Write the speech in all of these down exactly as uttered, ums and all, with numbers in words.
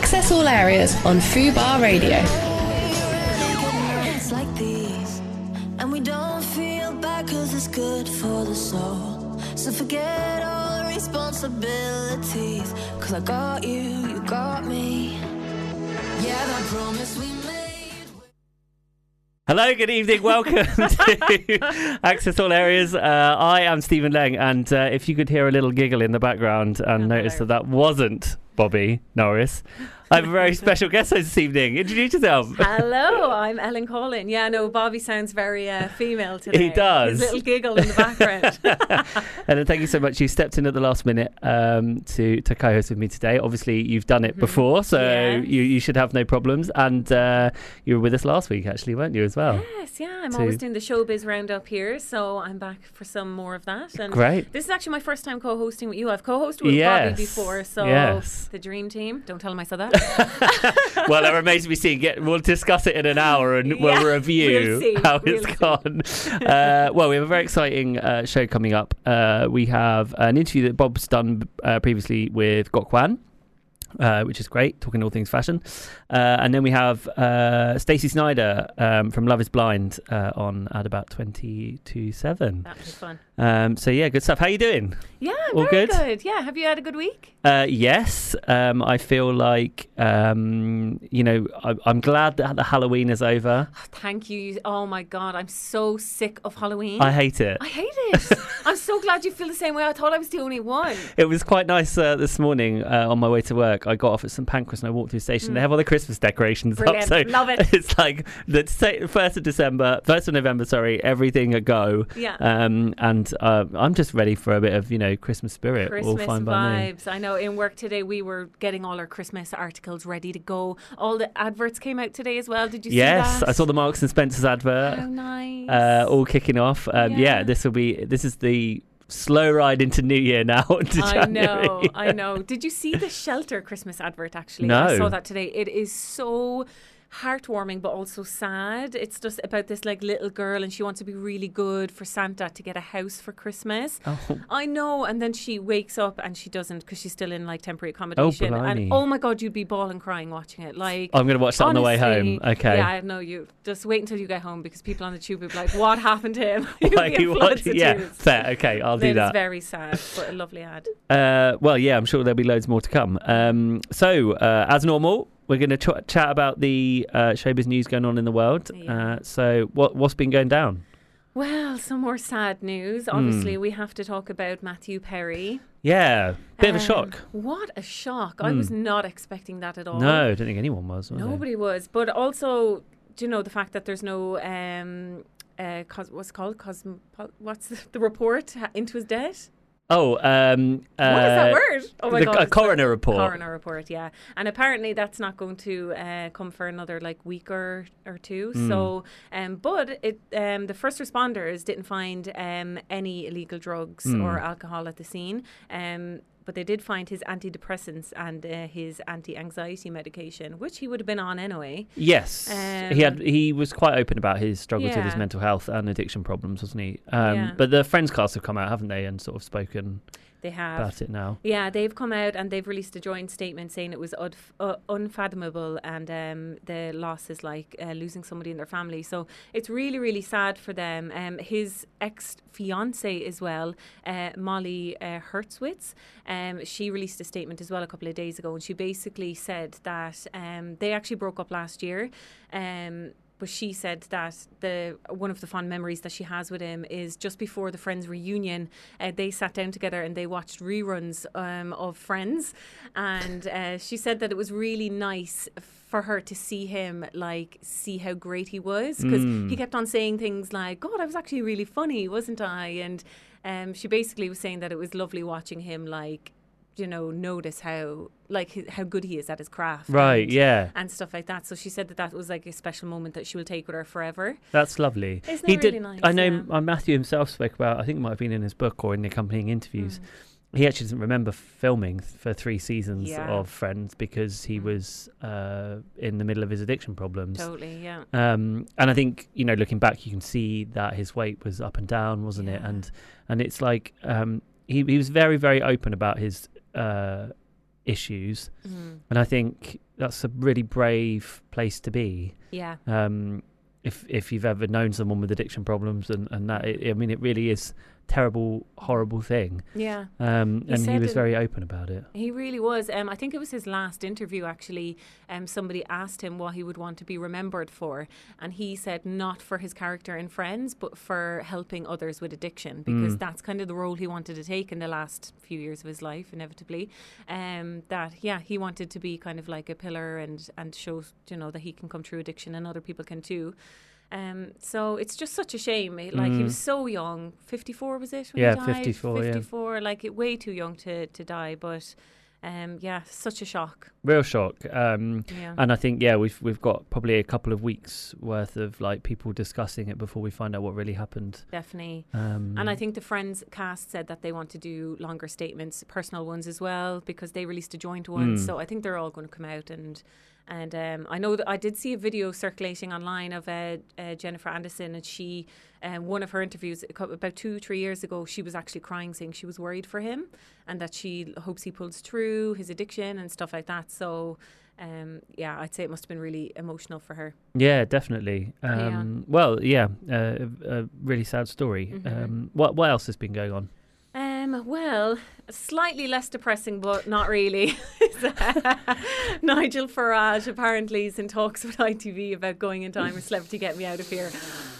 Access all areas on Fubar Radio. It's like these, and we don't feel bad 'cause it's good for the soul. So forget all the responsibilities, 'cause I got you, you got me. Yeah, that promise we made. Hello, good evening, welcome to Access All Areas. Uh, I am Stephen Leng, and uh, if you could hear a little giggle in the background and Oh, notice hello. that that wasn't Bobby Norris, I have a very special guest host this evening. Introduce yourself. Hello, I'm Ellen Collin. Yeah, no, Bobby sounds very uh, female today. He does. His little giggle in the background. And thank you so much. You stepped in at the last minute um, to, to co-host with me today. Obviously, you've done it Mm-hmm. before, so Yes. you, you should have no problems. And uh, you were with us last week, actually, weren't you, as well? Yes, yeah, I'm To- always doing the showbiz roundup here, so I'm back for some more of that. And Great. this is actually my first time co-hosting with you. I've co-hosted with Yes. Bobby before, so Yes. the dream team. Don't tell him I said that. Well, that remains to be seen. Get, we'll discuss it in an hour and we'll Yeah, review we'll see, how we'll it's see. gone. Uh, well, we have a very exciting uh, show coming up. Uh, we have an interview that Bob's done uh, previously with Gok Wan, uh, which is great, talking all things fashion. Uh, and then we have uh, Stacey Snyder um, from Love is Blind uh, on at about twenty to seven. That was fun. Um, so, yeah, good stuff. How are you doing? Yeah, All very good? good? Yeah, have you had a good week? Uh, yes, um, I feel like, um, you know, I, I'm glad that the Halloween is over. Oh, thank you. Oh my God, I'm so sick of Halloween. I hate it. I hate it. I'm so glad you feel the same way. I thought I was the only one. It was quite nice uh, this morning uh, on my way to work. I got off at St Pancras and I walked through the station. They have all the Christmas decorations Brilliant. up. So Love it. It's like the sa- first of December, first of November, sorry, everything a go. Yeah. Um, and uh, I'm just ready for a bit of, you know, Christmas spirit. All Christmas fine by me. vibes. I know in work today we were getting all our Christmas articles ready to go. All the adverts came out today as well. Did you Yes, see that? I saw the Marks and Spencer's advert. How nice. Uh, all kicking off. Um, yeah. Yeah. this will be. This is the slow ride into New Year now. into I know, January. I know. Did you see the Shelter Christmas advert actually? No. I saw that today. It is so heartwarming but also sad. It's just about this like little girl and she wants to be really good for Santa to get a house for Christmas. Oh. I know, and then she wakes up and she doesn't because she's still in like temporary accommodation. blimey. And oh my God, you'd be bawling crying watching it. Like I'm going to watch that on the way home. honestly, Okay. Yeah, I know you. Just wait until you get home because people on the tube will be like, "What happened to him?" You'll be Like, in you floods watch- of yeah, tears. fair. Okay, I'll do It is that. very sad, but a lovely ad. Uh, well, yeah, I'm sure there'll be loads more to come. Um, so, uh, as normal, we're going to ch- chat about the uh, showbiz news going on in the world. Yeah. Uh, so, what what's been going down? Well, some more sad news. Hmm. Obviously, we have to talk about Matthew Perry. Yeah, bit of a Um, shock. What a shock. I was not expecting that at all. No, I don't think anyone was. was Nobody was. But also, do you know the fact that there's no, um, uh, cos- what's it called? Cosmo- what's the, the report ha- into his death? Oh, um, uh, What is that word? Oh my the, God. a it's coroner the report. Coroner report, yeah. And apparently that's not going to uh, come for another like week or, or two. Hmm. So, um, but it um, the first responders didn't find um, any illegal drugs Hmm. or alcohol at the scene. Um, but they did find his antidepressants and uh, his anti-anxiety medication, which he would have been on anyway. Yes, Um, he had. He was quite open about his struggles with his Yeah. mental health and addiction problems, wasn't he? Um, Yeah. But the Friends cast have come out, haven't they, and sort of spoken They have. about it now. Yeah, they've come out and they've released a joint statement saying it was unf- uh, unfathomable and um, the loss is like uh, losing somebody in their family. So it's really, really sad for them. Um, his ex-fiancée as well, uh, Molly uh, Hertzwitz, um, she released a statement as well a couple of days ago and she basically said that um, they actually broke up last year. Um, But she said that the one of the fond memories that she has with him is just before the Friends reunion, uh, they sat down together and they watched reruns um, of Friends. And uh, she said that it was really nice for her to see him, like, see how great he was. Because Mm. he kept on saying things like, God, I was actually really funny, wasn't I? And um, she basically was saying that it was lovely watching him, like, you know, notice how like hi- how good he is at his craft, Right, and, yeah. and stuff like that. So she said that that was like a special moment that she will take with her forever. That's lovely. Isn't he that did. really nice? I know Yeah. uh, Matthew himself spoke about. I think it might have been in his book or in the accompanying interviews. Mm. He actually doesn't remember filming th- for three seasons Yeah. of Friends because he Mm. was uh, in the middle of his addiction problems. Totally, yeah. Um, and I think, you know, looking back, you can see that his weight was up and down, wasn't it? Yeah. And and it's like um, he he was very very open about his uh, issues. Mm. And I think that's a really brave place to be. Yeah. Um, if if you've ever known someone with addiction problems and, and that, it, I mean, it really is terrible, horrible thing. Yeah. Um, He and he said was in- very open about it. He really was. Um, I think it was his last interview, actually. Um, somebody asked him what he would want to be remembered for. And he said not for his character in Friends, but for helping others with addiction, because Mm. that's kind of the role he wanted to take in the last few years of his life, inevitably. Um, that, yeah, he wanted to be kind of like a pillar and, and show, you know, that he can come through addiction and other people can too. Um, so it's just such a shame. It- Like, he Mm. was so young. fifty-four was it when Yeah, he died? fifty-four, yeah. fifty-four, like, it, way too young to, to die. But, um, yeah, such a shock. Real shock. Um, Yeah. and I think, yeah, we've we've got probably a couple of weeks worth of like people discussing it before we find out what really happened. Definitely. Um, And I think the Friends cast said that they want to do longer statements, personal ones as well, because they released a joint one. Mm. So I think they're all going to come out. And and um, I know that I did see a video circulating online of uh, uh, Jennifer Anderson, and she, um, one of her interviews a cou- about two, three years ago, she was actually crying, saying she was worried for him and that she hopes he pulls through his addiction and stuff like that. So, um, yeah, I'd say it must have been really emotional for her. Yeah, definitely. Um, Well, yeah, uh, a, a really sad story. Mhm. Um, what what else has been going on? Um, well, slightly less depressing, but not really. Nigel Farage apparently is in talks with I T V about going into I'm a Celebrity, Get Me Out of Here.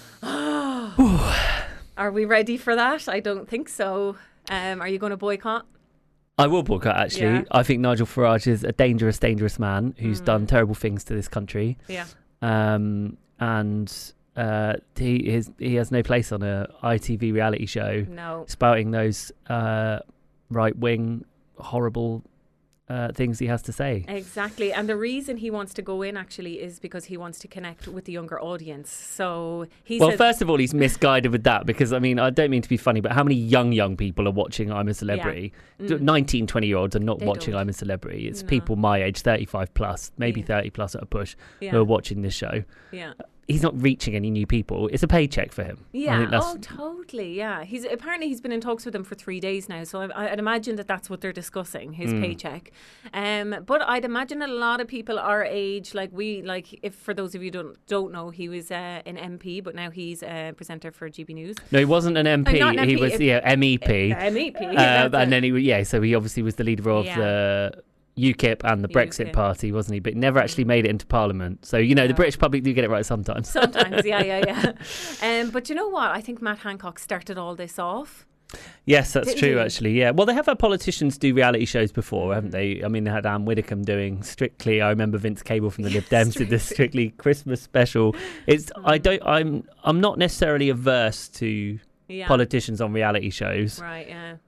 Are we ready for that? I don't think so. Um, are you going to boycott? I will boycott, actually. Yeah. I think Nigel Farage is a dangerous, dangerous man who's Mm. done terrible things to this country. Yeah. Um, and uh, he is he has no place on a I T V reality show No. spouting those uh, right-wing, horrible uh, things he has to say. Exactly. And the reason he wants to go in actually is because he wants to connect with the younger audience. So he Well, said, first of all, he's misguided with that because, I mean, I don't mean to be funny, but how many young, young people are watching I'm a Celebrity? Mm. nineteen, twenty year olds are not They watching don't. I'm a Celebrity. It's No. people my age, thirty-five plus, maybe Yeah. thirty plus at a push, yeah, who are watching this show. yeah. He's not reaching any new people. It's a paycheck for him. I Yeah. think that's, Oh, totally. Yeah. He's apparently he's been in talks with them for three days now. So I, I'd imagine that that's what they're discussing, his Mm. paycheck. Um, but I'd imagine that a lot of people our age, like we, like if for those of you who don't don't know, he was uh, an M P, but now he's a presenter for G B News. no, he wasn't an M P. not an he M P, was if- yeah M E P. Uh, M E P. Uh, that's and it. then he, was- yeah, so he obviously was the leader of Yeah. the UKIP and the Brexit UKIP. Party, wasn't he? But never actually made it into Parliament. So, you know, the No. British public do get it right sometimes. Sometimes, yeah, yeah, yeah. Um, but you know what? I think Matt Hancock started all this off. Yes, that's Didn't true, he? actually, yeah. Well, they have had politicians do reality shows before, haven't Mm. they? I mean, they had Anne Widdecombe doing Strictly. I remember Vince Cable from the Lib Dems did the Strictly Christmas special. It's I Mm. don't I'm I'm not necessarily averse to Yeah. politicians on reality shows. Right. Yeah.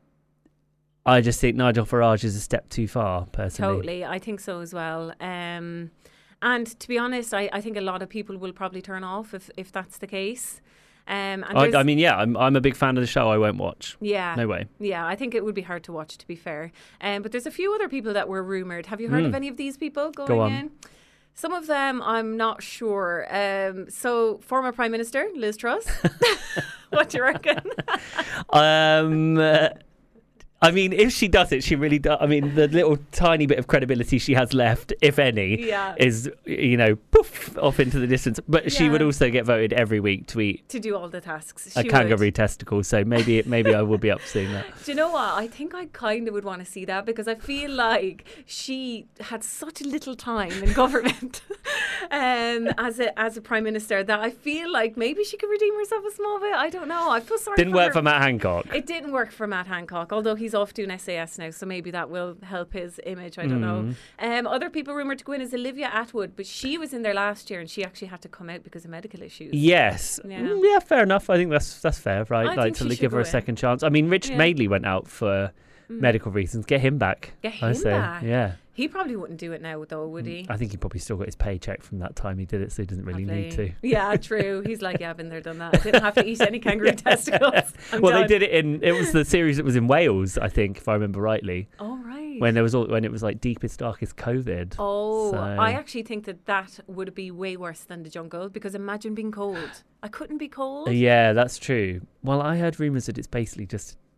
I just think Nigel Farage is a step too far, personally. Totally, I think so as well. Um, and to be honest, I, I think a lot of people will probably turn off if, if that's the case. Um, and I, there's- I mean, yeah, I'm I'm a big fan of the show. I won't watch. yeah, No way. yeah, I think it would be hard to watch, to be fair. Um, but there's a few other people that were rumoured. Have you heard Mm. of any of these people going Go on. in? Some of them, I'm not sure. Um, so, former Prime Minister Liz Truss. What do you reckon? Um, uh, I mean, if she does it, she really does. I mean, the little tiny bit of credibility she has left, if any, Yeah. is, you know, poof, off into the distance. But she Yeah. would also get voted every week to eat To do all the tasks. a She kangaroo would. testicle. So maybe maybe I will be up soon. That. Do you know what? I think I kind of would want to see that because I feel like she had such little time in government um, as a as a prime minister that I feel like maybe she could redeem herself a small bit. I don't know. I feel sorry. Didn't for work her. for Matt Hancock. It didn't work for Matt Hancock, although he's off doing S A S now, so maybe that will help his image. I don't know. Mm. Um, other people rumoured to go in is Olivia Atwood, but she was in there last year and she actually had to come out because of medical issues. Yes. Yeah. Mm, yeah, fair enough. I think that's that's fair, right? I like think to she li- should give her go a in. second chance. I mean, Richard Yeah. Madeley went out for Mm. medical reasons. Get him back. Get I him say. back. Yeah. He probably wouldn't do it now, though, would he? I think he probably still got his paycheck from that time he did it, so he doesn't really need to. Lovely. Yeah, true. He's like, yeah, I've been there, done that. I didn't have to eat any kangaroo testicles. I'm well, done. they did it in. It was the series that was in Wales, I think, if I remember rightly. Oh, right. When there was all, when it was like deepest, darkest COVID. Oh, So- I actually think that that would be way worse than the jungle because imagine being cold. I couldn't be cold. Uh, yeah, that's true. Well, I heard rumours that it's basically just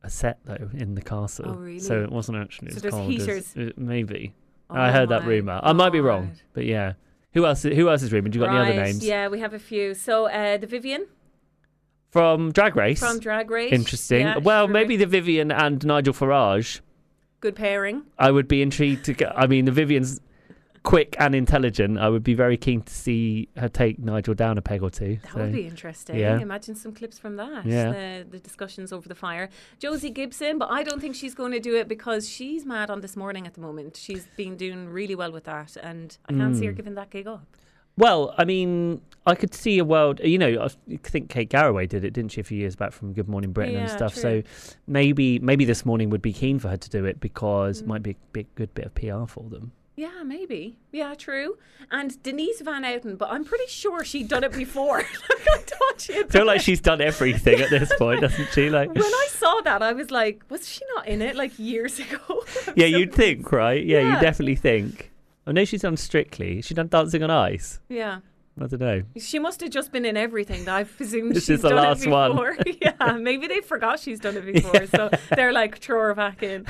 a set though in the castle. Oh, really? So it wasn't actually So as there's cold heaters? as, uh, maybe. Oh I heard that my rumor. I might be wrong, God. but yeah. Who else? Who else is rumored? You got right. any other names? Yeah, we have a few. So uh, the Vivian From Drag Race. from Drag Race. Interesting. Yeah, well, sure. maybe the Vivian and Nigel Farage. Good pairing. I would be intrigued to get. I mean, the Vivian's quick and intelligent. I would be very keen to see her take Nigel down a peg or two. That so. would be interesting. yeah. Imagine some clips from that. Yeah. The, the discussions over the fire. Josie Gibson, but I don't think she's going to do it because she's mad on This Morning at the moment. She's been doing really well with that, and I can't Mm. see her giving that gig up. Well, I mean, I could see a world. You know, I think Kate Garraway did it, didn't she, a few years back from Good Morning Britain and Yeah, stuff. true. So maybe, maybe This Morning would be keen for her to do it because it Mm. might be a big, good bit of P R for them. Yeah, maybe. Yeah, true. And Denise Van Outen, but I'm pretty sure she'd done it before. I thought she had I feel done like it. she's done everything at this point, doesn't she? Like, When I saw that, I was like, was she not in it like years ago? yeah, you'd think, right? Yeah, Yeah. you definitely think. I know she's done Strictly. She's done Dancing on Ice. Yeah. I don't know. She must have just been in everything that I've presumed This she's is the done last it one. before. Yeah, maybe they forgot she's done it before, so they're like, throw her back in.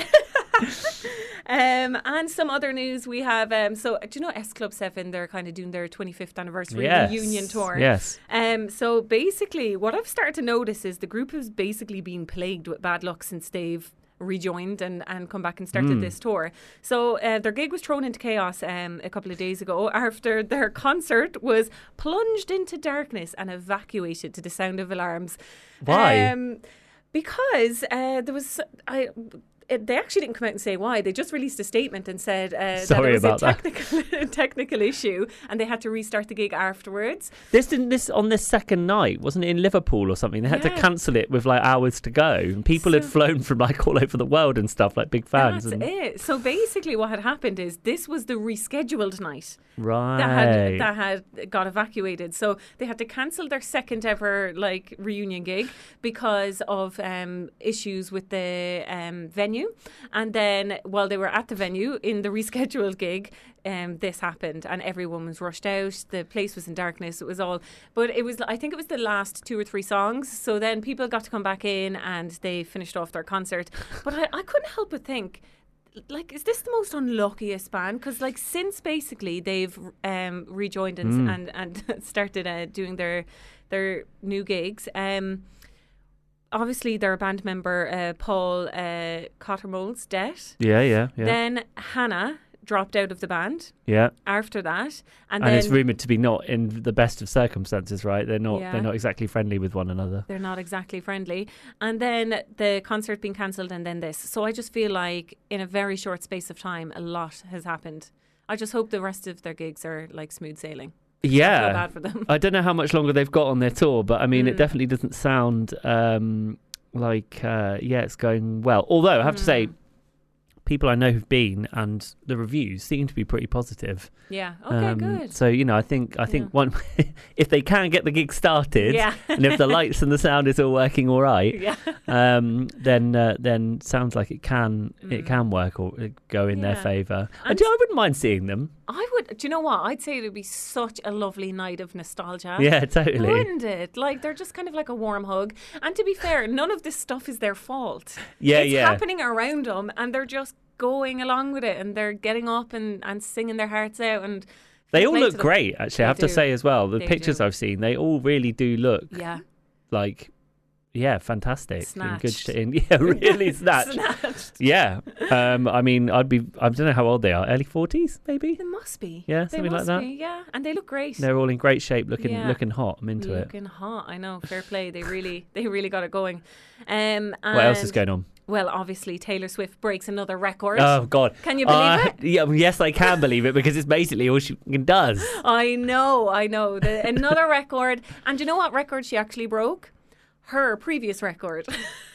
um, and some other news we have. Um, so do you know S Club Seven? They're kind of doing their twenty-fifth anniversary Yes. reunion tour. Yes. Um, so basically, what I've started to notice is the group has basically been plagued with bad luck since they've rejoined and, and come back and started Mm. this tour. So uh, their gig was thrown into chaos um, a couple of days ago after their concert was plunged into darkness and evacuated to the sound of alarms. Why? Um, because uh, there was... I, it, they actually didn't come out and say why. They just released a statement and said uh, Sorry that it was about a that. technical, technical issue and they had to restart the gig afterwards. This didn't this on this second night, wasn't it in Liverpool or something? They had Yeah. to cancel it with like hours to go. And people had So- flown from like all over the world and stuff, like big fans. That's and, it. So basically what had happened is this was the rescheduled night right. that had that had got evacuated. So they had to cancel their second ever like reunion gig because of um, issues with the um, venue. And then while they were at the venue in the rescheduled gig, um, this happened and everyone was rushed out. The place was in darkness. It was all, but it was, I think it was the last two or three songs. So then people got to come back in and they finished off their concert. But I, I couldn't help but think, like, is this the most unluckiest band? Because, like, since basically they've um, rejoined and Mm. and, and started uh, doing their their new gigs, um, obviously their band member uh, Paul uh, Cottermole's death. Yeah, yeah, yeah. Then Hannah dropped out of the band yeah. after that, and, And, then it's rumoured to be not in the best of circumstances, right? They're not Yeah. they're not exactly friendly with one another. they're not exactly friendly. And then the concert being cancelled and then this. So I just feel like in a very short space of time, a lot has happened. I just hope the rest of their gigs are like smooth sailing. I feel Yeah. bad for them. I don't know how much longer they've got on their tour, but I mean, it Mm. definitely doesn't sound um, like, uh, yeah, it's going well. Although, I have to say, Mm. people I know who've been and the reviews seem to be pretty positive. Yeah. Okay, Um, good. So, you know, I think I think Yeah. one if they can get the gig started Yeah. and if the lights and the sound is all working all right, Yeah. um, then uh, then sounds like it can it Mm. can work or uh, go in their Yeah. favour. I, And- do, I wouldn't mind seeing them. I would, do you know what? I'd say it would be such a lovely night of nostalgia. Yeah, totally. Wouldn't it? Like, they're just kind of like a warm hug. And to be fair, none of this stuff is their fault. Yeah, it's yeah. happening around them and they're just going along with it and they're getting up and, and singing their hearts out. And They fair all play look to them. great, actually. I They have to do. say as well. The They pictures do. I've seen, they all really do look Yeah. like, yeah, fantastic. In good Snatched. sh- in, yeah, really snatched. Snatched. Yeah. Um, I mean, I'd be, I don't know how old they are, early forties, maybe? They must be. Yeah, They something like must that. be, yeah. And they look great. They're all in great shape, looking Yeah. looking hot. I'm into it. Looking hot. I know. Fair play. They really, they really got it going. Um, What else is and- going on? Well, obviously, Taylor Swift breaks another record. Oh, God. Can you believe Uh, it? Yeah, well, yes, I can believe it because it's basically all she fucking does. I know, I know. The, another record. And do you know what record she actually broke? Her previous record.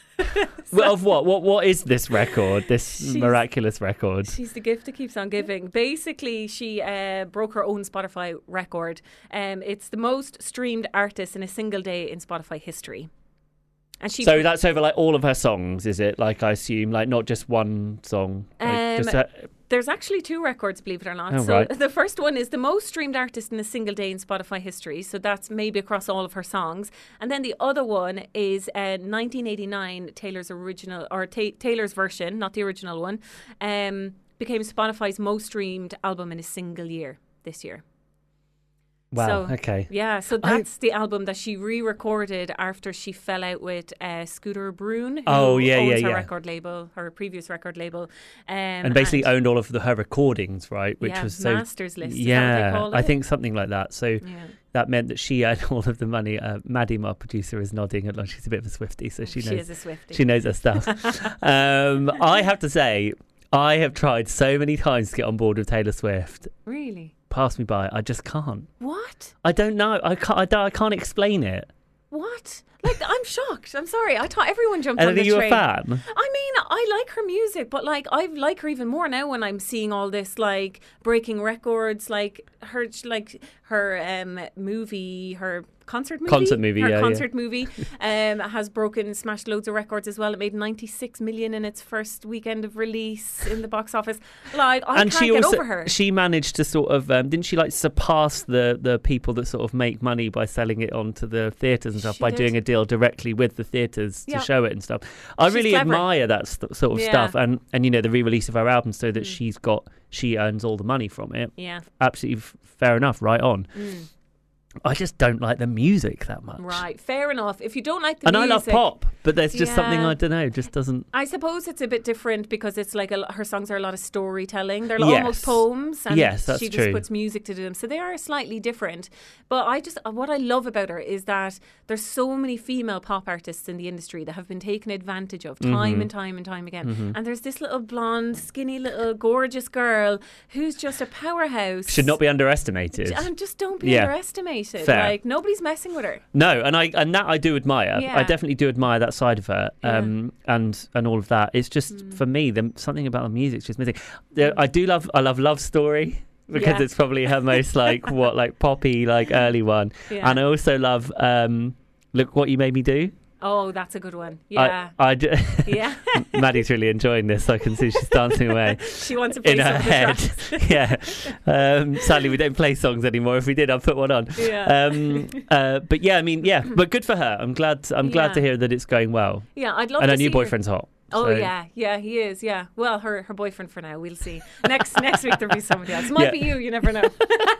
Well, of what? What? What is this record? This She's- miraculous record? She's the gift that keeps on giving. Basically, she uh, broke her own Spotify record. Um, it's the most streamed artist in a single day in Spotify history. And she So that's over like all of her songs, is it? Like I assume, like not just one song. Like, Um, just, uh, There's actually two records, believe it or not. Oh, so right. the first one is the most streamed artist in a single day in Spotify history. So that's maybe across all of her songs. And then the other one is uh, nineteen eighty-nine, Taylor's original, or ta- Taylor's version, not the original one, um, became Spotify's most streamed album in a single year this year. Wow, So, okay. Yeah, so I- that's the album that she re-recorded after she fell out with uh, Scooter Braun, who Oh, yeah, owns yeah, her yeah. record label, her previous record label. Um, And basically owned all of the, her recordings, right? Which yeah, was so... Masters List, is that what Yeah, they call I it? think something like that. So Yeah. that meant that she earned all of the money. Uh, Maddie, my producer, is nodding along. She's a bit of a Swiftie, so she knows, She is a Swiftie. she knows her stuff. um, I have to say, I have tried so many times to get on board with Taylor Swift. Really? Pass me by. I just can't. What? I don't know. I can't. I, don't, I can't explain it. What? Like, I'm shocked. I'm sorry. I thought everyone jumped And on are the you train. a fan? I mean, I like her music, but like, I like her even more now when I'm seeing all this like breaking records, like her, like her um movie, her concert movie, Concert movie, her yeah, concert movie, um, has broken, smashed loads of records as well. It made ninety-six million in its first weekend of release in the box office. Like, I and can't she get also over her. she managed to sort of um, didn't she like surpass the the people that sort of make money by selling it onto the theatres and stuff She by did. doing a deal directly with the theatres Yeah. to show it and stuff. I She's really clever. admire that st- sort of Yeah. stuff, and and you know the re-release of her album so that Mm. she's got she earns all the money from it. Yeah. Absolutely f- fair enough, right on. Mm. I just don't like the music that much. Right. Fair enough. If you don't like the And music, I love pop, but there's just something Yeah. I don't know, just doesn't. I suppose it's a bit different because it's like a, lo- her songs are a lot of storytelling. They're almost Yes. poems, and Yes, that's she just true. puts music to them, so they are slightly different. But I just what I love about her is that there's so many female pop artists in the industry that have been taken advantage of time Mhm. and time and time again. Mhm. And there's this little blonde, skinny, little gorgeous girl who's just a powerhouse. Should not be underestimated. And just don't be Yeah. underestimated. Fair. Like nobody's messing with her. No, and I and that I do admire. Yeah. I definitely do admire that side of her, um, and and all of that. It's just Mm. for me, the, something about the music's just missing. There, I do love, I love Love Story because Yeah. it's probably her most like what like poppy like early one, Yeah. and I also love um, Look What You Made Me Do. Oh, that's a good one. Yeah. I, I d- yeah. Maddie's really enjoying this. I can see she's dancing away She wants to play in some her of the head. tracks. Yeah. Um, sadly, we don't play songs anymore. If we did, I'd put one on. Yeah. Um, uh, but yeah, I mean, yeah, but good for her. I'm glad. I'm glad Yeah. to hear that it's going well. Yeah, I'd love And to her new see her- boyfriend's hot. Oh so- yeah, yeah, he is. Yeah, well, her her boyfriend for now. We'll see. Next next week there'll be somebody else. Might Yeah. be you. You never know.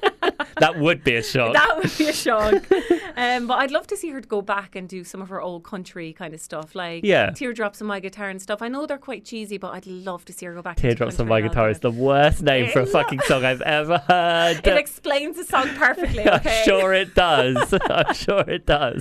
That would be a shock. That would be a shock. Um, but I'd love to see her go back and do some of her old country kind of stuff, like Yeah. Teardrops on My Guitar and stuff. I know they're quite cheesy, but I'd love to see her go back. Teardrops into on My country Guitar is the worst name for a It's fucking song I've ever heard. It explains the song perfectly. Okay. I'm sure it does. I'm sure it does.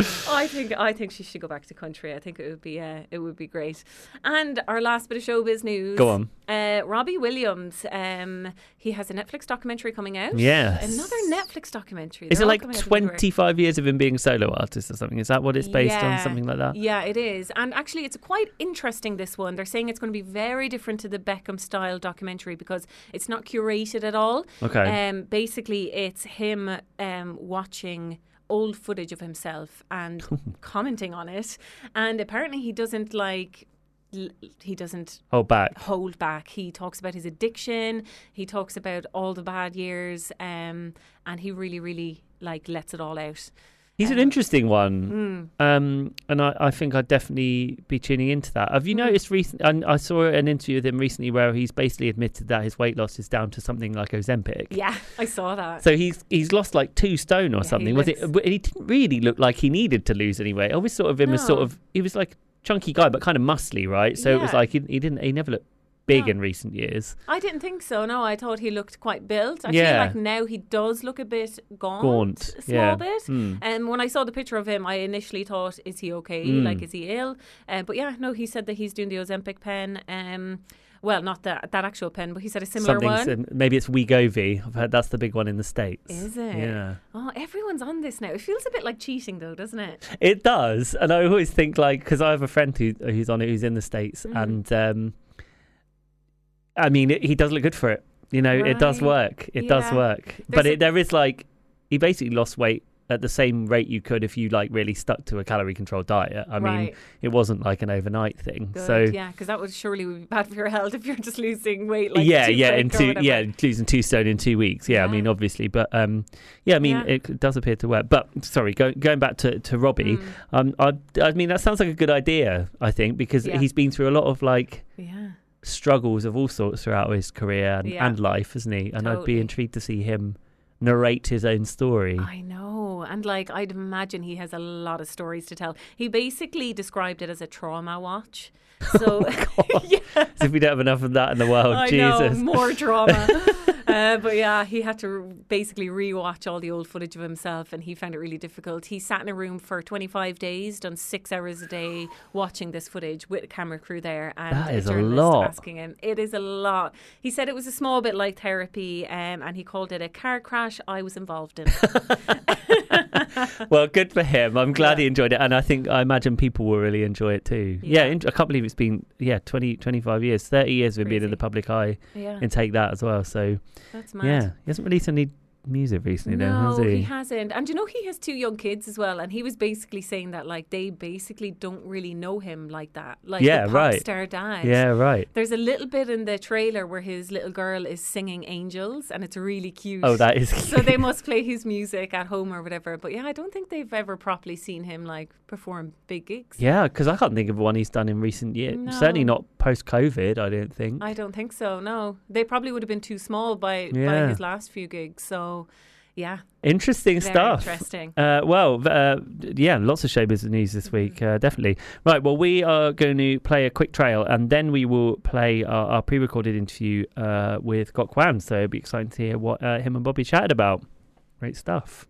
I think I think she should go back to country. I think it would be uh, it would be great. And our last bit of showbiz news. Go on. Uh, Robbie Williams. Um, he has a Netflix documentary coming out. Yes. Another Netflix documentary. Is They're it all like coming out of the woodwork. twenty-five years of him being a solo artist or something? Is that what it's based on? Yeah. Something like that? Yeah, it is. And actually, it's quite interesting, this one. They're saying it's going to be very different to the Beckham style documentary because it's not curated at all. Okay. Um, basically, it's him um, watching old footage of himself and commenting on it. And apparently, he doesn't like. l- He doesn't Hold back. hold back. He talks about his addiction. He talks about all the bad years, um, and he really, really like lets it all out. He's an Um, interesting one. Mm. Um, and I, I think I'd definitely be tuning into that. Have you Mm. noticed recently? I, I saw an interview with him recently where he's basically admitted that his weight loss is down to something like Ozempic. Yeah, I saw that. So he's he's lost like two stone or Yeah, something. he Was it? looks- But he didn't really look like he needed to lose any weight. I always thought of him as sort No. of he was like a chunky guy, but kind of muscly, right? So it was Yeah. like he, he didn't he never looked big No. in recent years. I didn't think so. No, I thought he looked quite built. I Yeah. feel like now he does look a bit gaunt, Gaunt, a small yeah. bit. Mm. And when I saw the picture of him, I initially thought, is he okay? Mm. Like, is he ill? Uh, but yeah, no, he said that he's doing the Ozempic pen. Um, well, not that that actual pen, but he said a similar Something's one. in- maybe it's Wegovy. I've heard that's the big one in the States. Is it? Yeah. Oh, everyone's on this now. It feels a bit like cheating, though, doesn't it? It does, and I always think like because I have a friend who who's on it who's in the States, Mhm. and um, I mean it, he does look good for it. You know, it does Right. work. It does Yeah. work, but There's a- it, there is like he basically lost weight at the same rate you could if you like really stuck to a calorie controlled diet. I Right. mean, it wasn't like an overnight thing. Good, so yeah, because that would surely would be bad for your health if you're just losing weight. Like yeah, too yeah, quick in or two, whatever. yeah, losing two stone in two weeks. Yeah, I mean, Yeah. obviously, but um, yeah, I mean, Yeah. it does appear to work. But sorry, go, going back to to Robbie, Mm. um, I, I mean, that sounds like a good idea. I think because Yeah. he's been through a lot of like Yeah. struggles of all sorts throughout his career and, Yeah. and life, isn't he? And I'd be Totally. intrigued to see him narrate his own story. I know. And like, I'd imagine he has a lot of stories to tell. He basically described it as a trauma watch. So, yeah. As if we don't have enough of that in the world. I Jesus. know, more drama. uh, but yeah, he had to basically rewatch all the old footage of himself, and he found it really difficult. He sat in a room for twenty-five days, done six hours a day watching this footage with a camera crew there, and That is a journalist lot. asking him. It is a lot. He said it was a small bit like therapy, um, and he called it a car crash I was involved in. Well, good for him. I'm glad Yeah. he enjoyed it. And I think, I imagine people will really enjoy it too. Yeah, Yeah. in- I can't believe it's been, yeah, twenty, twenty-five years, thirty years of being in Crazy. the public eye Yeah, and take that as well. So, that's mad. yeah, he hasn't released any music recently, though, No, has he? he hasn't. And you know, he has two young kids as well. And he was basically saying that, like, they basically don't really know him like that. Like, Yeah, the pop right. star dad. Yeah, right. There's a little bit in the trailer where his little girl is singing Angels, and it's really cute. Oh, that is So they must play his music at home or whatever. But yeah, I don't think they've ever properly seen him, like, perform big gigs. Yeah, because I can't think of one he's done in recent years. No. Certainly not post-COVID, I don't think. I don't think so, no. They probably would have been too small by, by Yeah. his last few gigs. So, yeah. Interesting Very stuff. interesting. Uh, well, uh, yeah, lots of showbiz news this week, uh, definitely. Right, well, we are going to play a quick trail, and then we will play our, our pre-recorded interview uh, with Gok Wan. So it'll be exciting to hear what uh, him and Bobby chatted about. Great stuff.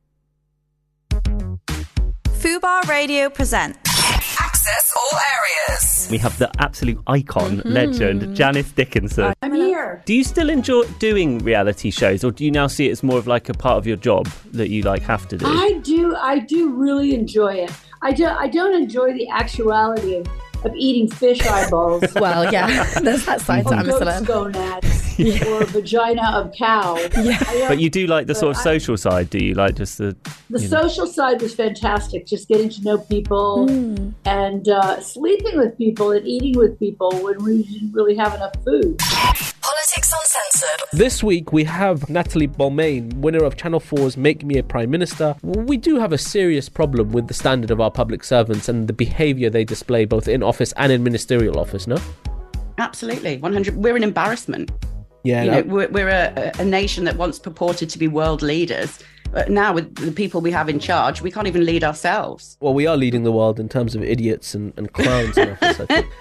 Fubar Radio presents Access all areas. We have the absolute icon, Mm-hmm. legend, Janice Dickinson. I'm here. Do you still enjoy doing reality shows, or do you now see it as more of like a part of your job that you like have to do? I do. I do really enjoy it. I do. I don't enjoy the actuality of, of eating fish eyeballs. Well, yeah, there's that side to or goat's Amsterdam. gonads, or vagina of cow. I, But you do like the sort of I- social side, do you? Like just the... the you know. social side was fantastic. Just getting to know people Mm. and uh, sleeping with people and eating with people when we didn't really have enough food. Politics Uncensored. This week we have Natalie Balmain, winner of Channel four's Make Me a Prime Minister. We do have a serious problem with the standard of our public servants and the behaviour they display both in office and in ministerial office, no? Absolutely, one hundred. We're an embarrassment. Yeah. You know, that- we're, we're a, a nation that once purported to be world leaders. But now with the people we have in charge, we can't even lead ourselves. well, we are leading the world in terms of idiots and, and clowns in office, I think.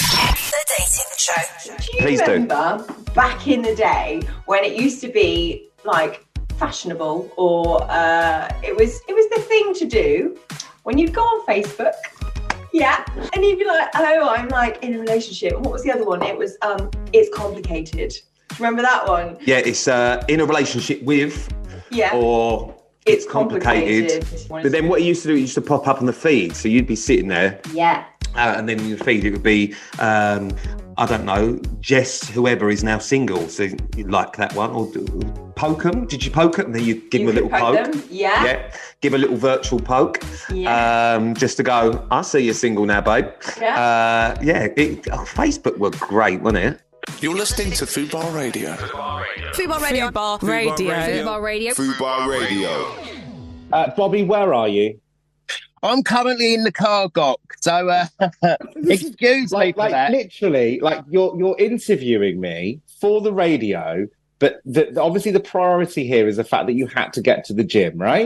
The Dating Show. Do you Please do. remember back in the day when it used to be like fashionable, or uh, it was it was the thing to do when you'd go on Facebook, yeah, and you'd be like, oh, I'm like in a relationship. And what was the other one? It was um, it's complicated. Do you remember that one? Yeah, it's uh, in a relationship with, Yeah. or It's it's complicated. complicated. But then what it used to do, it used to pop up on the feed. So you'd be sitting there, Yeah. uh, and then in the feed it would be, um, I don't know, Jess, whoever is now single. So you like that one, or do, poke 'em? Did you poke 'em? And then you give You them a little could poke. poke them, yeah. Yeah. Give a little virtual poke. Yeah. Um, just to go, I see you're single now, babe. Yeah. Uh, yeah. It, oh, Facebook were great, wasn't it? You're listening to Fubar Radio. Fubar Radio. Fubar Radio. Fubar Radio. Fubar Radio. Uh, Bobby, where are you? I'm currently in the car, Gok. So, uh, excuse me Like, for like that. literally, like you're you're interviewing me for the radio, but the, obviously the priority here is the fact that you had to get to the gym, right?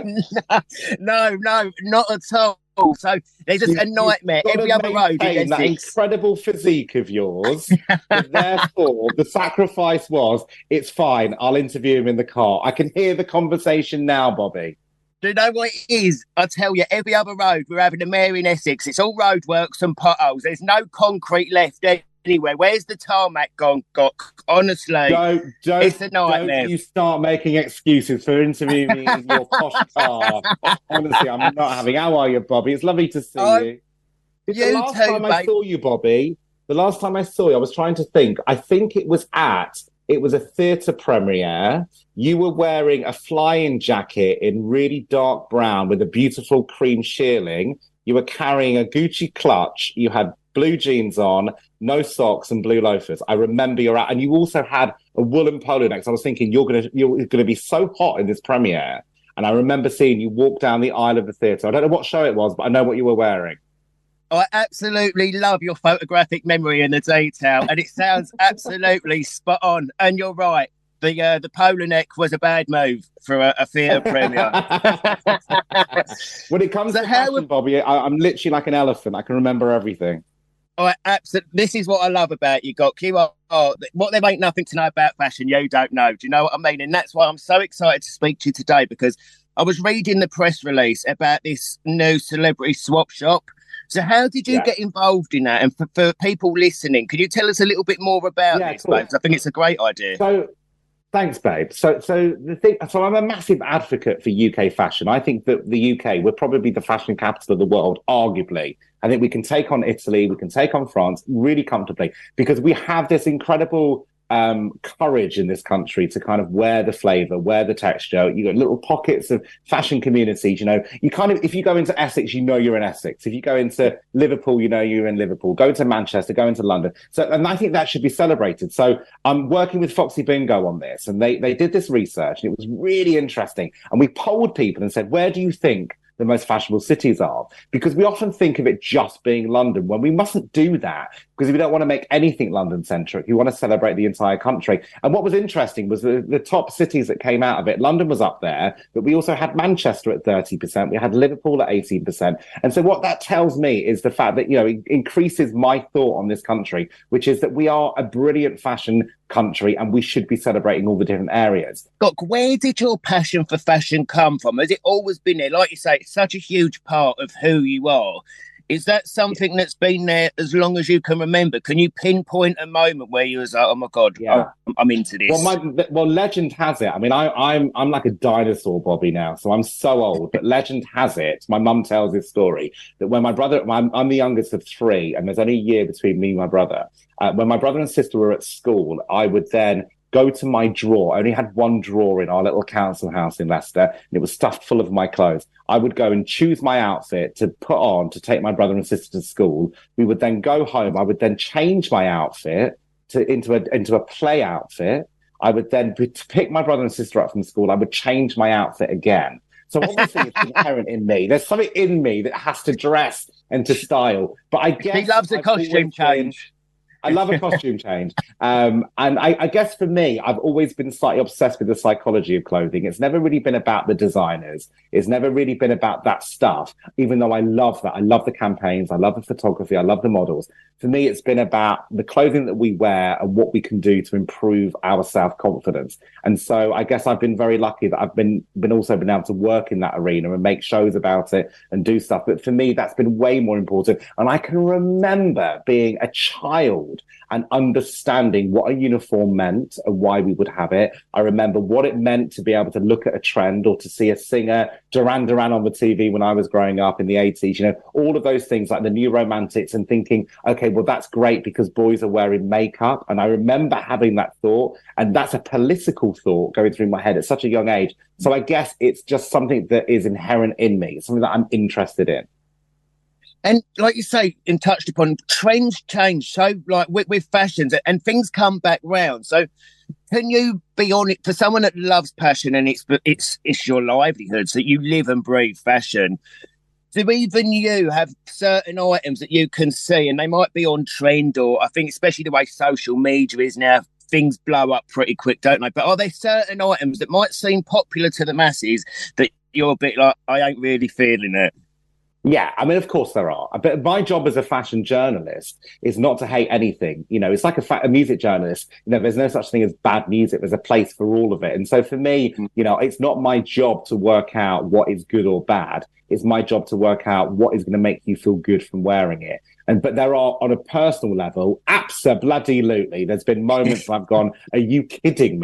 No, no, not at all. So there's just You- a nightmare. You've Every gotta other road maintain is that six. incredible physique of yours. And therefore, the sacrifice was, it's fine. I'll interview him in the car. I can hear the conversation now, Bobby. Do you know what it is? I tell you, every other road we're having a mare in Essex. It's all roadworks and potholes. There's no concrete left anywhere. Where's the tarmac gone, Gok? Honestly, Don't don't, it's a nightmare. don't you start making excuses for interviewing me in your posh car. Honestly, I'm not having. How are you, Bobby? It's lovely to see Oh, you. The you last too, time I mate. saw you, Bobby, the last time I saw you, I was trying to think. I think it was at It was a theatre premiere. You were wearing a flying jacket in really dark brown with a beautiful cream shearling. You were carrying a Gucci clutch. You had blue jeans on, no socks, and blue loafers. I remember your out, and you also had a woolen polo neck. So I was thinking you're gonna you're gonna be so hot in this premiere. And I remember seeing you walk down the aisle of the theatre. I don't know what show it was, but I know what you were wearing. I absolutely love your photographic memory and the detail, and it sounds absolutely spot on. And you're right. The uh, the polo neck was a bad move for a, a theatre premiere. When it comes So to how fashion, would- Bobby, I, I'm literally like an elephant. I can remember everything. I absolutely. This is what I love about you, Gok. You are are- what they ain't nothing to know about fashion. You don't know. Do you know what I mean? And that's why I'm so excited to speak to you today, because I was reading the press release about this new celebrity swap shop. So how did you Yeah. get involved in that? And for, for people listening, could you tell us a little bit more about Yeah, this, cool. babes? I think it's a great idea. So, thanks, babe. So, so the thing. So, I'm a massive advocate for U K fashion. I think that the U K, we're probably the fashion capital of the world, arguably. I think we can take on Italy, we can take on France really comfortably, because we have this incredible um, courage in this country to kind of wear the flavour, wear the texture. You got little pockets of fashion communities. You know, you kind of, if you go into Essex, you know you're in Essex. If you go into Liverpool, you know you're in Liverpool. Go into Manchester, go into London. So, and I think that should be celebrated. So I'm working with Foxy Bingo on this, and they they did this research, and it was really interesting. And we polled people and said, where do you think the most fashionable cities are? Because we often think of it just being London, when we mustn't do that, because we don't want to make anything London-centric. We want to celebrate the entire country. And what was interesting was the, the top cities that came out of it. London was up there, but we also had Manchester at thirty percent. We had Liverpool at eighteen percent. And so what that tells me is the fact that, you know, it increases my thought on this country, which is that we are a brilliant fashion country and we should be celebrating all the different areas. Gok, where did your passion for fashion come from? Has it always been there? Like you say, it's such a huge part of who you are. Is that something that's been there as long as you can remember? Can you pinpoint a moment where you was like, oh my God, Yeah. I'm, I'm into this? Well, my, well, legend has it. I mean, I, I'm I'm like a dinosaur, Bobby, now, so I'm so old. But legend has it. My mum tells this story that when my brother, I'm, I'm the youngest of three, and there's only a year between me and my brother. Uh, when my brother and sister were at school, I would then go to my drawer. I only had one drawer in our little council house in Leicester, and it was stuffed full of my clothes. I would go and choose my outfit to put on to take my brother and sister to school. We would then go home. I would then change my outfit to into a into a play outfit. I would then p- to pick my brother and sister up from school. I would change my outfit again. So obviously it's inherent in me. There's something in me that has to dress and to style. But I guess He loves a I've costume always been- change. I love a costume change. Um, and I, I guess for me, I've always been slightly obsessed with the psychology of clothing. It's never really been about the designers. It's never really been about that stuff, even though I love that. I love the campaigns. I love the photography. I love the models. For me, it's been about the clothing that we wear and what we can do to improve our self-confidence. And so I guess I've been very lucky that I've been, been also been able to work in that arena and make shows about it and do stuff. But for me, that's been way more important. And I can remember being a child and understanding what a uniform meant and why we would have it. I remember what it meant to be able to look at a trend or to see a singer, Duran Duran, on the T V when I was growing up in the eighties, you know, all of those things like the New Romantics, and thinking, okay, well, that's great because boys are wearing makeup. And I remember having that thought, and that's a political thought going through my head at such a young age. So I guess it's just something that is inherent in me. It's something that I'm interested in. And like you say, and touched upon, trends change. So like with, with fashions and things come back round. So can you be on it for someone that loves fashion and it's it's it's your livelihood, so you live and breathe fashion? Do even you have certain items that you can see and they might be on trend, or I think especially the way social media is now, things blow up pretty quick, don't they? But are there certain items that might seem popular to the masses that you're a bit like, I ain't really feeling it? Yeah, I mean, of course there are. But my job as a fashion journalist is not to hate anything. You know, it's like a, fa- a music journalist. You know, there's no such thing as bad music. There's a place for all of it. And so for me, you know, it's not my job to work out what is good or bad. It's my job to work out what is going to make you feel good from wearing it. And but there are, on a personal level, abso-bloody-lutely, there's been moments I've gone, are you kidding me?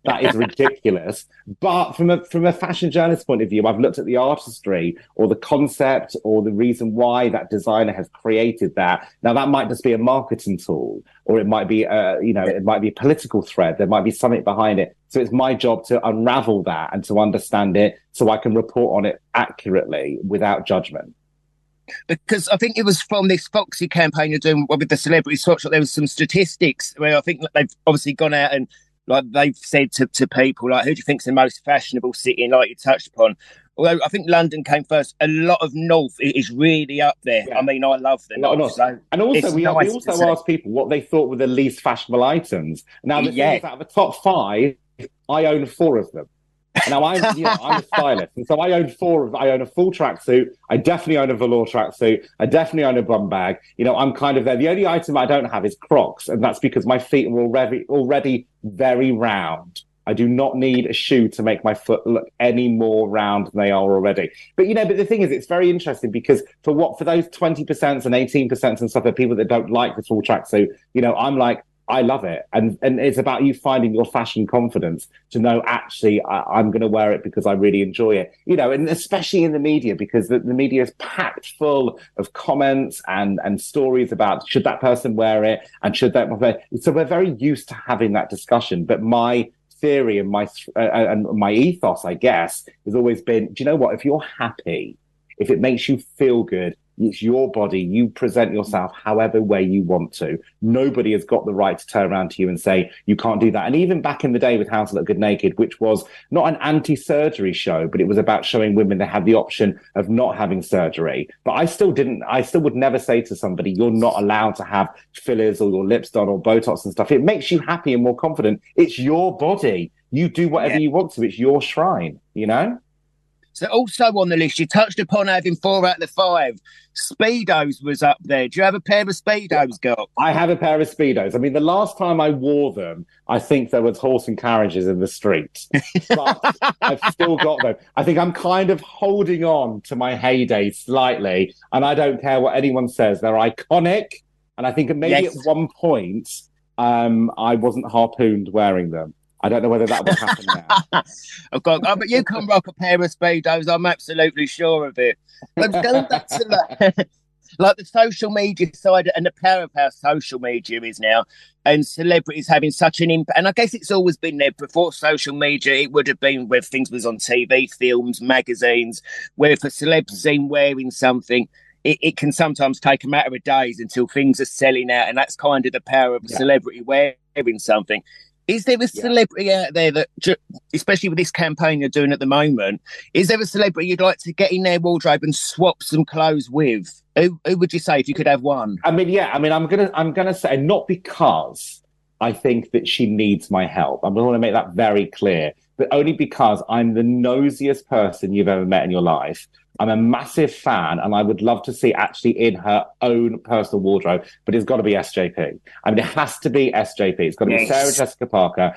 That is ridiculous. But from a from a fashion journalist point of view, I've looked at the artistry or the concept or the reason why that designer has created that. Now, that might just be a marketing tool, or it might be, uh, you know, it might be a political thread. There might be something behind it. So it's my job to unravel that and to understand it so I can report on it accurately without judgment. Because I think it was from this Foxy campaign you're doing with the Celebrity Swatch, there was some statistics where I think they've obviously gone out and like they've said to, to people, like, who do you think's the most fashionable city, like you touched upon? Although I think London came first, a lot of North is really up there. Yeah. I mean, I love the North. North. So and also, we, nice we also asked people what they thought were the least fashionable items. Now, the yeah. thing is, out of the top five, I own four of them. Now, I'm, you know, I'm a stylist, and so I own four of. I own a full tracksuit. I definitely own a velour tracksuit. I definitely own a bum bag. You know, I'm kind of there. The only item I don't have is Crocs, and that's because my feet are already already very round. I do not need a shoe to make my foot look any more round than they are already. But, you know, but the thing is, it's very interesting because for what for those twenty percent and eighteen percent and stuff, there are people that don't like the full tracksuit. You know, I'm like, I love it. And and it's about you finding your fashion confidence to know, actually, I, I'm going to wear it because I really enjoy it. You know, and especially in the media, because the, the media is packed full of comments and, and stories about should that person wear it and should that wear it. So we're very used to having that discussion. But my theory and my, uh, and my ethos, I guess, has always been, do you know what? If you're happy, if it makes you feel good, it's your body. You present yourself however way you want to. Nobody has got the right to turn around to you and say, you can't do that. And even back in the day with How to Look Good Naked, which was not an anti-surgery show, but it was about showing women they had the option of not having surgery. But I still didn't, I still would never say to somebody, you're not allowed to have fillers or your lips done or Botox and stuff. It makes you happy and more confident. It's your body. You do whatever yeah. you want to. It's your shrine, you know? So also on the list, you touched upon having four out of the five. Speedos was up there. Do you have a pair of Speedos, girl? I have a pair of Speedos. I mean, the last time I wore them, I think there was horse and carriages in the street. But I've still got them. I think I'm kind of holding on to my heyday slightly, and I don't care what anyone says. They're iconic, and I think maybe yes. at one point um, I wasn't harpooned wearing them. I don't know whether that will happen now. I've got, oh, but you can rock a pair of Speedos. I'm absolutely sure of it. But going back to that, like the social media side and the power of how social media is now, and celebrities having such an impact. And I guess it's always been there before social media. It would have been where things was on T V, films, magazines, where if a celeb's seen wearing something, it, it can sometimes take a matter of days until things are selling out. And that's kind of the power of a yeah. celebrity wearing something. Is there a celebrity yeah. out there that, especially with this campaign you're doing at the moment, is there a celebrity you'd like to get in their wardrobe and swap some clothes with? Who, who would you say if you could have one? I mean, yeah, I mean, I'm gonna, I'm gonna say not because I think that she needs my help. I'm gonna want to make that very clear, but only because I'm the nosiest person you've ever met in your life. I'm a massive fan, and I would love to see actually in her own personal wardrobe, but it's got to be S J P. I mean, it has to be S J P. It's got to yes. be Sarah Jessica Parker.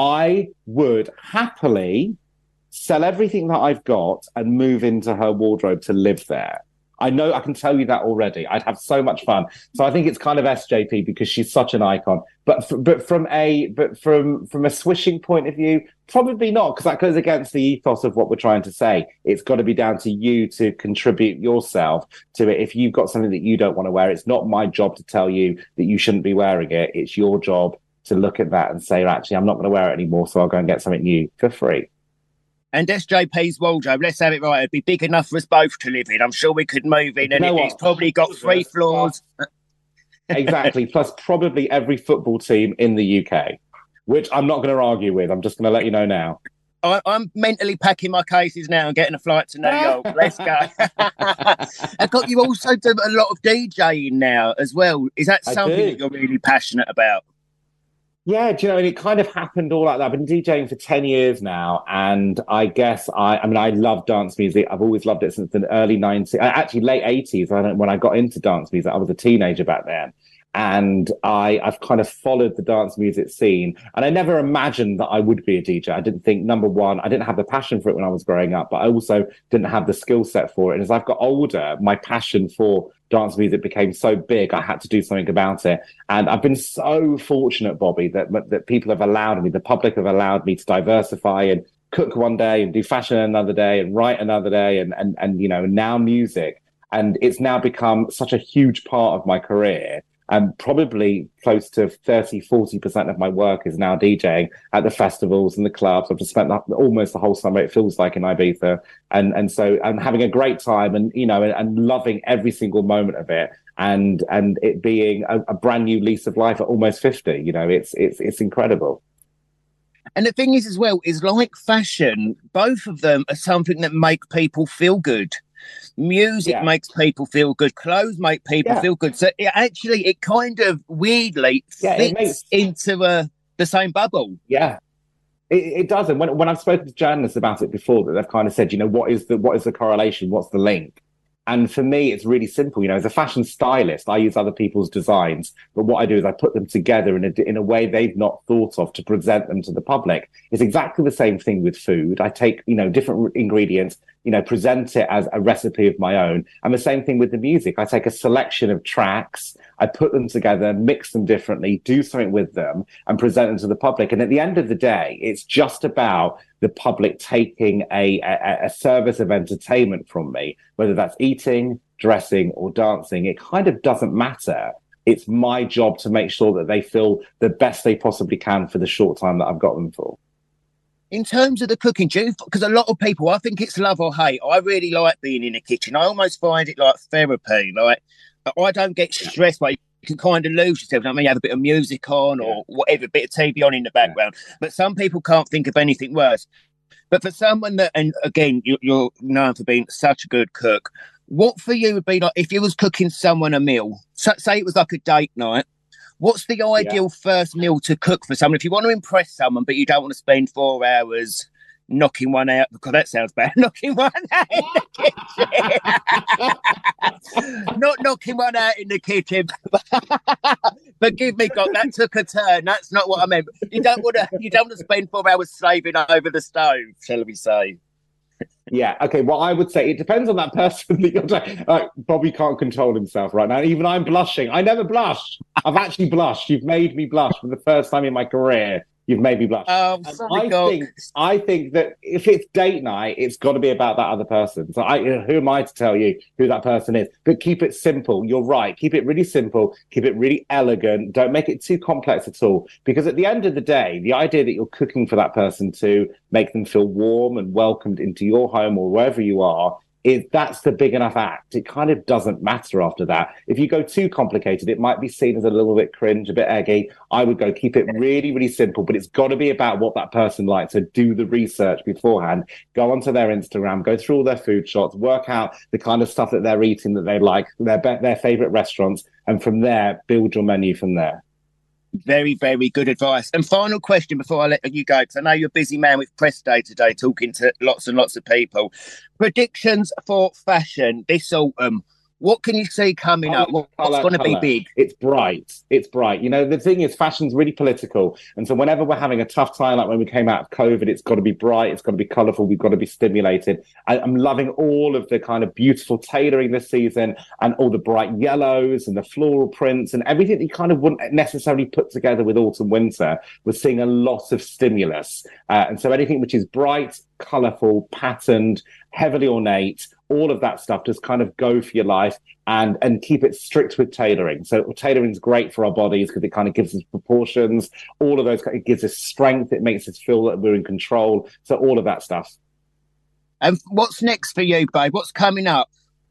I would happily sell everything that I've got and move into her wardrobe to live there. I know, I can tell you that already. I'd have so much fun. So I think it's kind of S J P because she's such an icon. But f- but from a but from from a swishing point of view, probably not, because that goes against the ethos of what we're trying to say. It's got to be down to you to contribute yourself to it. If you've got something that you don't want to wear, it's not my job to tell you that you shouldn't be wearing it. It's your job to look at that and say, actually, I'm not going to wear it anymore, so I'll go and get something new for free. And S J P's wardrobe, let's have it right, it'd be big enough for us both to live in. I'm sure we could move in, and it, it's probably got three floors. Exactly, plus probably every football team in the U K, which I'm not going to argue with. I'm just going to let you know now. I, I'm mentally packing my cases now and getting a flight to New York. Let's go. I got you also do a lot of DJing now as well. Is that something that you're really passionate about? Yeah, do you know, and it kind of happened all like that. I've been DJing for ten years now, and I guess I, I mean, I love dance music. I've always loved it since the early nineties, actually late eighties, when I got into dance music. I was a teenager back then. And I, I've kind of followed the dance music scene. And I never imagined that I would be a D J. I didn't think, number one, I didn't have the passion for it when I was growing up, but I also didn't have the skill set for it. And as I've got older, my passion for dance music became so big, I had to do something about it. And I've been so fortunate, Bobby, that, that people have allowed me, the public have allowed me to diversify and cook one day and do fashion another day and write another day and, and, and you know, now music. And it's now become such a huge part of my career. And probably close to thirty, forty percent of my work is now DJing at the festivals and the clubs. I've just spent the, almost the whole summer, it feels like, in Ibiza. And and so I'm having a great time and, you know, and, and loving every single moment of it. And and it being a, a brand new lease of life at almost fifty, you know, it's it's it's incredible. And the thing is as well, is like fashion, both of them are something that make people feel good. Music yeah. makes people feel good. Clothes make people yeah. feel good. So it actually, it kind of weirdly yeah, fits makes... into uh, the same bubble. Yeah, it, it does. And when when I've spoken to journalists about it before, that they've kind of said, you know, what is the what is the correlation? What's the link? And for me, it's really simple. You know, as a fashion stylist, I use other people's designs, but what I do is I put them together in a, in a way they've not thought of to present them to the public. It's exactly the same thing with food. I take, you know, different ingredients, you know, present it as a recipe of my own. And the same thing with the music. I take a selection of tracks, I put them together, mix them differently, do something with them and present them to the public. And at the end of the day, it's just about the public taking a, a, a service of entertainment from me, whether that's eating, dressing or dancing. It kind of doesn't matter. It's my job to make sure that they feel the best they possibly can for the short time that I've got them for. In terms of the cooking, do you, because a lot of people, I think it's love or hate. I really like being in the kitchen. I almost find it like therapy. Like, I don't get stressed, but you can kind of lose yourself. I mean, you have a bit of music on or whatever, a bit of T V on in the background. But some people can't think of anything worse. But for someone that, and again, you, you're known for being such a good cook, what for you would be like if you was cooking someone a meal? So, say it was like a date night. What's the ideal yeah. first meal to cook for someone? If you want to impress someone, but you don't want to spend four hours knocking one out, because that sounds bad, knocking one out in the kitchen. Not knocking one out in the kitchen. Forgive me, God, that took a turn. That's not what I meant. You don't want to, you don't want to spend four hours slaving over the stove, shall we say. Yeah, okay, well, I would say it depends on that person that you're talking. Like, Bobby can't control himself right now. Even I'm blushing. I never blush. I've actually blushed. You've made me blush for the first time in my career. You've made me blush. Oh, sorry, I God. think I think that if it's date night, it's got to be about that other person. So I, who am I to tell you who that person is? But keep it simple. You're right. Keep it really simple. Keep it really elegant. Don't make it too complex at all. Because at the end of the day, the idea that you're cooking for that person to make them feel warm and welcomed into your home or wherever you are, is that's the big enough act. It kind of doesn't matter after that. If you go too complicated, it might be seen as a little bit cringe, a bit eggy. I would go keep it really, really simple, but it's got to be about what that person likes. So do the research beforehand, go onto their Instagram, go through all their food shots, work out the kind of stuff that they're eating that they like, their, their favorite restaurants. And from there, build your menu from there. Very, very good advice. And final question before I let you go, because I know you're a busy man with press day today, talking to lots and lots of people. Predictions for fashion this autumn. What can you see coming colour, up? What, colour, what's going to be big? It's bright. It's bright. You know, the thing is, fashion's really political. And so whenever we're having a tough time, like when we came out of COVID, it's got to be bright. It's got to be colourful. We've got to be stimulated. I, I'm loving all of the kind of beautiful tailoring this season and all the bright yellows and the floral prints and everything that you kind of wouldn't necessarily put together with autumn, winter. We're seeing a lot of stimulus. Uh, and so anything which is bright, colourful, patterned, heavily ornate, all of that stuff, just kind of go for your life and and keep it strict with tailoring. So tailoring is great for our bodies because it kind of gives us proportions, all of those, it gives us strength, it makes us feel that we're in control. So all of that stuff. And what's next for you, babe? What's coming up?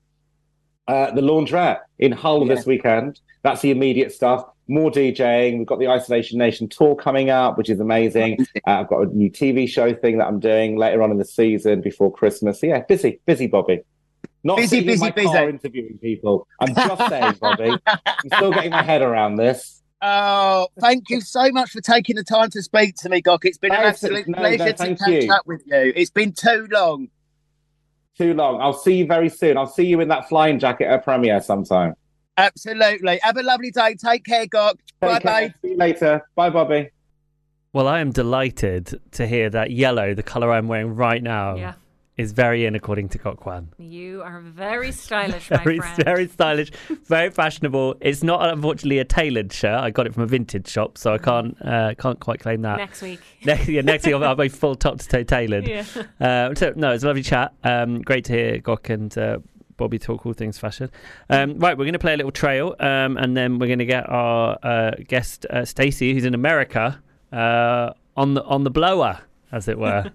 Uh, the Laundrette in Hull yeah. this weekend. That's the immediate stuff. More DJing. We've got the Isolation Nation tour coming up, which is amazing. Uh, I've got a new T V show thing that I'm doing later on in the season before Christmas. So yeah, busy, busy, Bobby. Not busy, busy, busy, in my busy. car interviewing people. I'm just saying, Bobby. I'm still getting my head around this. Oh, thank you so much for taking the time to speak to me, Gok. It's been an Thanks, absolute no, pleasure no, to thank catch you. up with you. It's been too long. Too long. I'll see you very soon. I'll see you in that flying jacket at premiere sometime. Absolutely. Have a lovely day. Take care, Gok. Bye, bye. See you later. Bye, Bobby. Well, I am delighted to hear that yellow, the colour I'm wearing right now, Yeah. is very in according to Gok Wan. You are very stylish, Very, my friend. very stylish, very fashionable. It's not unfortunately a tailored shirt. I got it from a vintage shop, so I can't uh, can't quite claim that. Next week. Next, yeah, next week I'll, I'll be full top to toe tailored. Yeah. Uh, so no, it's a lovely chat. Um, great to hear Gok and uh, Bobby talk all things fashion. Um, right, we're going to play a little trail, um, and then we're going to get our uh, guest uh, Stacey, who's in America, uh, on the on the blower, as it were.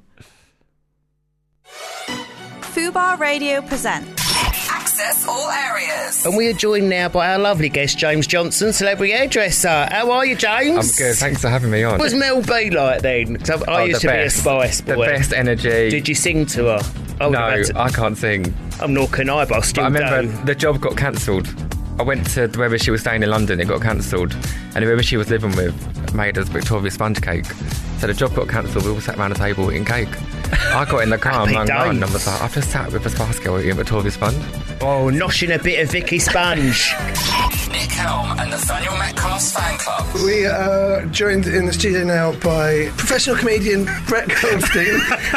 Fubar Radio presents Access all areas. And we are joined now by our lovely guest, James Johnson, celebrity hairdresser. How are you, James? I'm good, thanks for having me on. What was Mel B like then? 'Cause I Oh, used the to best. be a Spice boy. The best energy. Did you sing to her? I would No, have had to- I can't sing. I'm nor can I, but I still But I remember don't. the job got cancelled. I went to wherever she was staying in London, it got cancelled. And whoever she was living with made us Victoria sponge cake. So the job got cancelled, we all sat around the table eating cake. I got in the car and Happy rang round days. and was like, I've just sat with a Spice Girl eating Victoria sponge. Oh, noshing a bit of Vicky Sponge. Nick Helm and Nathaniel Metcalf's fan club. We are joined in the studio now by professional comedian Brett Goldstein.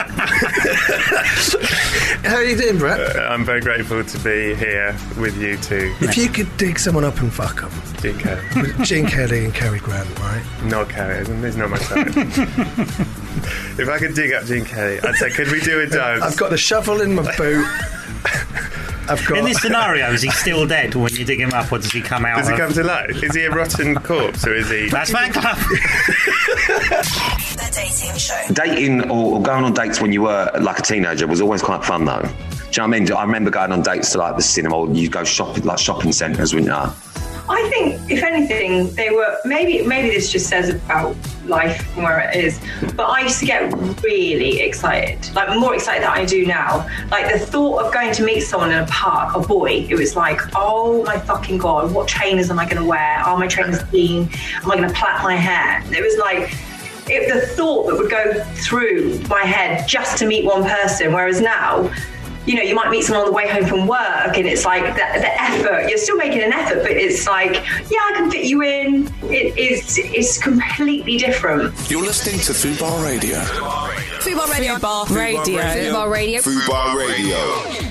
How are you doing, Brett? Uh, I'm very grateful to be here with you two. If you could dig someone up and fuck them, Gene Kelly. Gene Kelly and Cary Grant, right? Not Kelly, he's not my type. If I could dig up Gene Kelly, I'd say, could we do a dance? I've got a shovel in my boot. I've got. In this scenario, is he still dead when you dig him up, or does he come out? Does he of... come to life? Is he a rotten corpse, or is he... That's fan club. The dating show. Dating or, or going on dates when you were like a teenager was always quite fun, though. Do you know what I mean? I remember going on dates to like the cinema, or you go shopping, like shopping centres, wouldn't you? I think, if anything, they were maybe maybe this just says about life and where it is. But I used to get really excited, like more excited than I do now. Like the thought of going to meet someone in a park, a boy, it was like, oh my fucking god, what trainers am I going to wear? Are my trainers clean? Am I going to plait my hair? It was like. It, the thought that would go through my head just to meet one person, whereas now, you know, you might meet someone on the way home from work and it's like the, the effort, you're still making an effort, but it's like, yeah, I can fit you in. It is it's completely different. You're listening to Fubar Radio. Fubar Radio. Fubar Radio. Fubar Radio. Fubar Radio.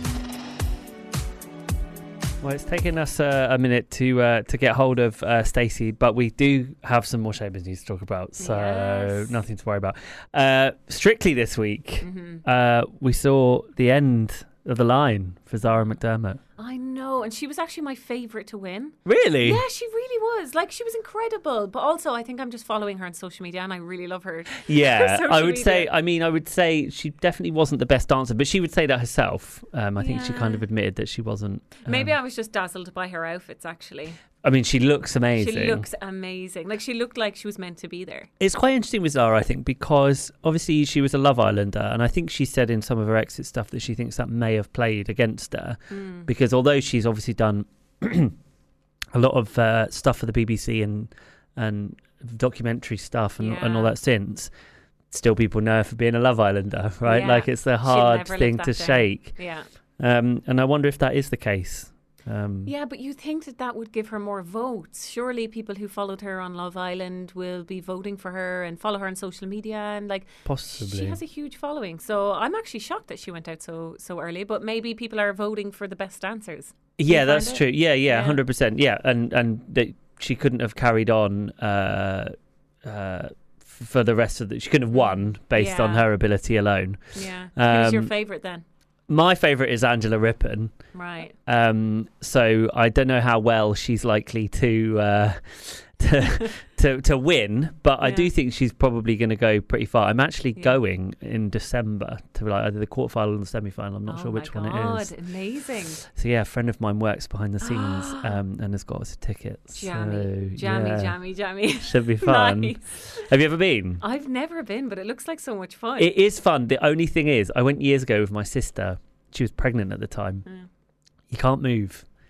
Well, it's taken us uh, a minute to uh, to get hold of uh, Stacey, but we do have some more showbiz news to talk about, so Yes. nothing to worry about. Uh, Strictly this week, Mhm. uh, we saw the end of the line for Zara McDermott. I know, and she was actually my favourite to win. Really? Yeah, she really was. Like, she was incredible. But also, I think I'm just following her on social media, and I really love her. Yeah, social I would media. say. I mean, I would say she definitely wasn't the best dancer, but she would say that herself. Um, I think she Yeah. kind of admitted that she wasn't. Um, Maybe I was just dazzled by her outfits, actually. I mean, she looks amazing. She looks amazing. Like, she looked like she was meant to be there. It's quite interesting with Zara, I think, because obviously she was a Love Islander, and I think she said in some of her exit stuff that she thinks that may have played against her, Mm. because although she's obviously done a lot of uh, stuff for the B B C and and documentary stuff and, and all Yeah. that since, still people know her for being a Love Islander, right? Yeah. Like, it's a She'll hard never thing live to that down. shake. Yeah. Um, and I wonder if that is the case. Um, Yeah, but you think that that would give her more votes. Surely people who followed her on Love Island will be voting for her and follow her on social media, and like Possibly. she has a huge following. So I'm actually shocked that she went out so so early. But maybe people are voting for the best dancers. Do you Yeah, find that's it? true. Yeah, yeah, Yeah. hundred percent. Yeah, and and that she couldn't have carried on uh, uh, f- for the rest of the. She couldn't have won based on Yeah. her ability alone. Yeah. Um, Who's your favourite then? My favourite is Angela Rippon. Right. Um, so I don't know how well she's likely to uh, to, to to win, but I Yeah. do think she's probably going to go pretty far. I'm actually Yeah. going in December to like either the quarterfinal or the semi-final. I'm not Oh sure my which one it God, is. Amazing. So yeah, a friend of mine works behind the scenes um, and has got us a ticket. Jammy, so, jammy, yeah. jammy, jammy. Should be fun. Nice. Have you ever been? I've never been, but it looks like so much fun. It is fun. The only thing is, I went years ago with my sister. She was pregnant at the time. Yeah. You can't move.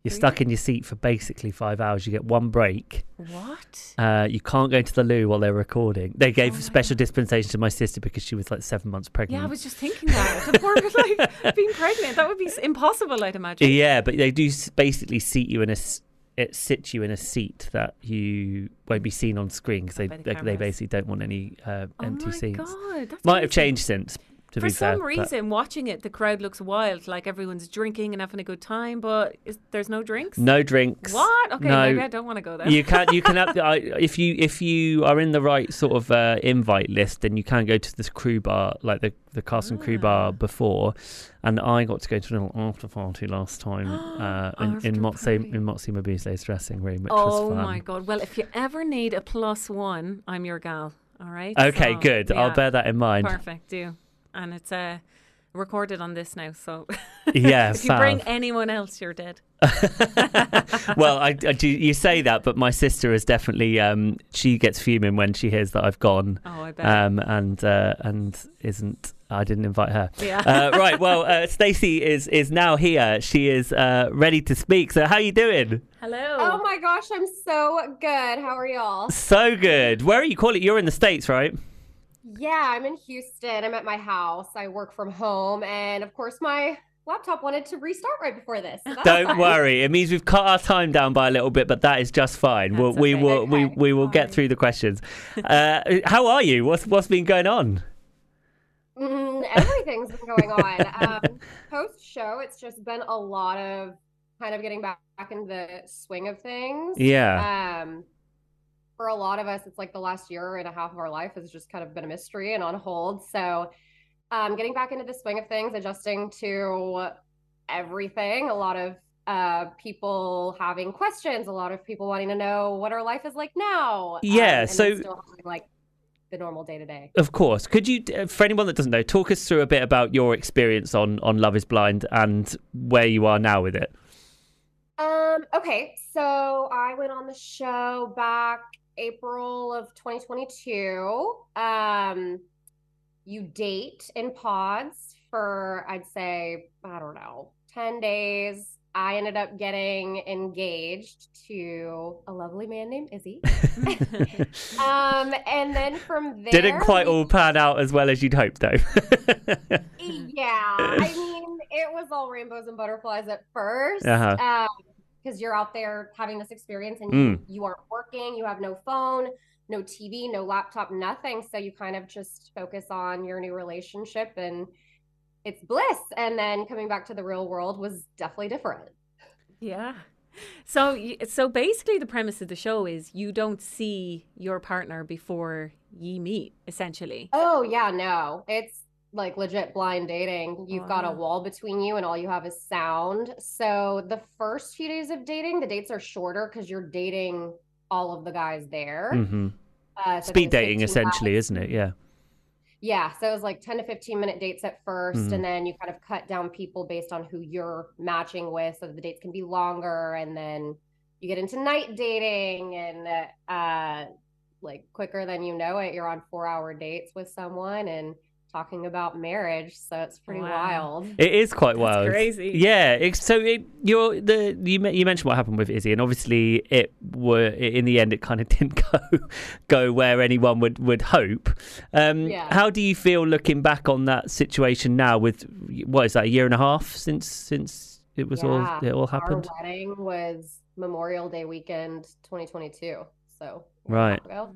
You're stuck in your seat for basically five hours. You get one break. What? Uh, you can't go to the loo while they're recording. They gave oh special God. dispensation to my sister because she was like seven months pregnant. Yeah, I was just thinking that. The poor, like, being pregnant, that would be impossible, I'd imagine. Yeah, but they do basically seat you in a... It sits you in a seat that you won't be seen on screen because they, the they they basically don't want any uh, empty oh my seats. God, that's Might amazing. have changed since. To For be some fair, reason, watching it, the crowd looks wild. Like everyone's drinking and having a good time, but is, there's no drinks. No drinks. What? Okay, no. maybe I don't want to go there. You can you can have I, if you if you are in the right sort of uh, invite list, then you can go to this crew bar, like the the cast and crew bar before. And I got to go to a little after party last time uh, in in Motsi in Motsi Mabuse's dressing room, which oh was fun. Oh my God! Well, if you ever need a plus one, I'm your gal. All right. Okay, so, good. Yeah. I'll bear that in mind. Perfect. Do. And it's uh, recorded on this now, so yeah. if you fab. bring anyone else, you're dead. Well, I, I do. You say that, but my sister is definitely. Um, she gets fuming when she hears that I've gone. Oh, I bet. Um, and uh, and isn't. I didn't invite her. Yeah. Uh, right. Well, uh, Stacey is is now here. She is uh, ready to speak. So, how are you doing? Hello. Oh my gosh, I'm so good. How are y'all? So good. Where are you calling? You're in the States, right? Yeah, I'm in Houston. I'm at my house. I work from home, and of course, my laptop wanted to restart right before this. So Don't fine. worry. It means we've cut our time down by a little bit, but that is just fine. We'll, we okay. will Okay. we we will get through the questions. Uh, how are you? What's what's been going on? Mm, everything's been going on. Um, Post show, it's just been a lot of kind of getting back, back into the swing of things. Yeah. Um, for a lot of us, it's like the last year and a half of our life has just kind of been a mystery and on hold. So, um, getting back into the swing of things, adjusting to everything. A lot of uh, people having questions. A lot of people wanting to know what our life is like now. Yeah. Um, and so. then still having, like, the normal day to day. Of course. Could you, for anyone that doesn't know, talk us through a bit about your experience on, on Love is Blind and where you are now with it? Um, okay, so I went on the show back April of twenty twenty-two. Um, you date in pods for, I'd say, I don't know, ten days. I ended up getting engaged to a lovely man named Izzy. um, and then from there... Didn't quite we... all pan out as well as you'd hoped, though. Yeah, I mean, it was all rainbows and butterflies at first. Uh-huh. Um, because you're out there having this experience and Mm. you, you aren't working, you have no phone, no T V, no laptop, nothing. So you kind of just focus on your new relationship and it's bliss. And then coming back to the real world was definitely different. Yeah. So, y- so basically the premise of the show is you don't see your partner before ye meet, essentially. Oh, yeah, no. It's like legit blind dating. You've Wow. got a wall between you and all you have is sound. So the first few days of dating, the dates are shorter because you're dating all of the guys there. Mm-hmm. Uh, so I think Speed it's dating, fifteen essentially, minutes. isn't it? Yeah. Yeah, so it was like ten to fifteen minute dates at first, Mhm. and then you kind of cut down people based on who you're matching with, so that the dates can be longer, and then you get into night dating, and uh, like quicker than you know it, you're on four hour dates with someone and talking about marriage. So it's pretty Wow. wild. It is quite That's wild. crazy. Yeah. It's, so it, you're the you me- you mentioned what happened with Izzy, and obviously it were in the end it kind of didn't go go where anyone would would hope. Um, Yeah. How do you feel looking back on that situation now? With what is that, a year and a half since since it was all Yeah, it all happened? Our wedding was Memorial Day weekend, twenty twenty-two. So a year and a Right. half ago.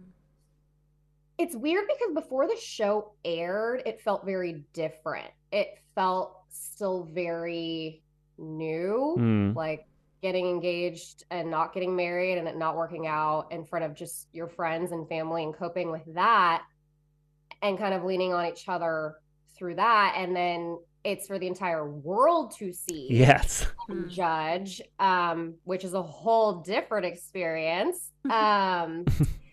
It's weird because before the show aired, it felt very different. It felt still very new, Mm. like getting engaged and not getting married and it not working out in front of just your friends and family and coping with that and kind of leaning on each other through that. And then it's for the entire world to see Yes. and judge, um, which is a whole different experience. Um,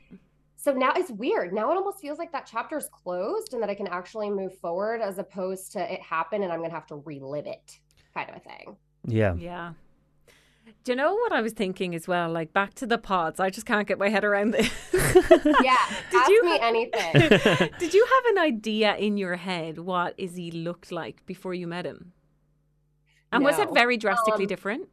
so now it's weird. Now it almost feels like that chapter is closed and that I can actually move forward as opposed to it happened and I'm going to have to relive it kind of a thing. Yeah. Yeah. Do you know what I was thinking as well? Like back to the pods. I just can't get my head around this. Yeah. Did ask you me ha- anything. Did you have an idea in your head what Izzy looked like before you met him? And was it No. very drastically Um, different?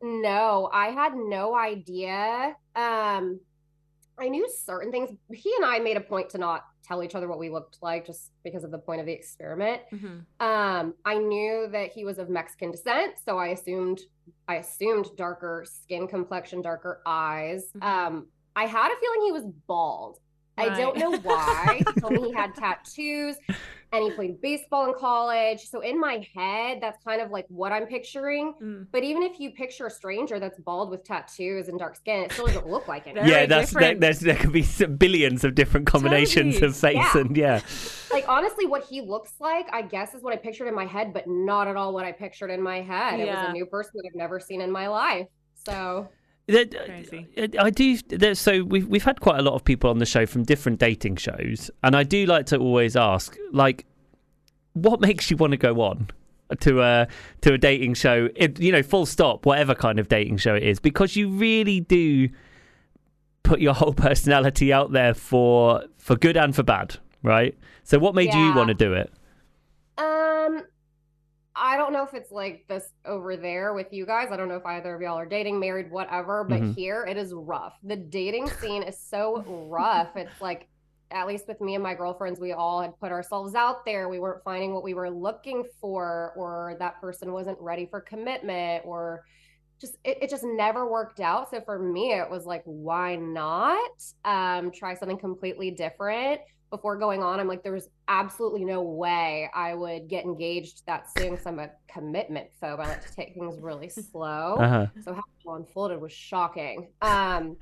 No, I had no idea. Um, I knew certain things. He and I made a point to not tell each other what we looked like just because of the point of the experiment. Mm-hmm. Um, I knew that he was of Mexican descent, so I assumed I assumed darker skin complexion, darker eyes. Mm-hmm. Um, I had a feeling he was bald. I Right. don't know why. He told me he had tattoos and he played baseball in college. So in my head, that's kind of like what I'm picturing. Mm. But even if you picture a stranger that's bald with tattoos and dark skin, it still doesn't look like it. yeah, that's there, there's, there could be some billions of different combinations Totally. of face, Yeah. and yeah. Like, honestly, what he looks like, I guess, is what I pictured in my head, but not at all what I pictured in my head. It was Yeah. a new person that I've never seen in my life. So... That- I do. there- So we've we've had quite a lot of people on the show from different dating shows, and I do like to always ask, like, what makes you want to go on to a to a dating show? It, you know, full stop, whatever kind of dating show it is, because you really do put your whole personality out there for for good and for bad, right? So what made you Yeah. want to do it? Um, I don't know if it's like this over there with you guys. I don't know if either of y'all are dating, married, whatever, but Mhm. here it is rough. The dating scene is so rough. It's like, at least with me and my girlfriends, we all had put ourselves out there. We weren't finding what we were looking for, or that person wasn't ready for commitment, or just it, it just never worked out. So for me, it was like, why not um, try something completely different? Before going on, I'm like, there was absolutely no way I would get engaged that soon. So I'm a commitment phobe. I like to take things really slow. Uh-huh. So how it all unfolded was shocking. Um,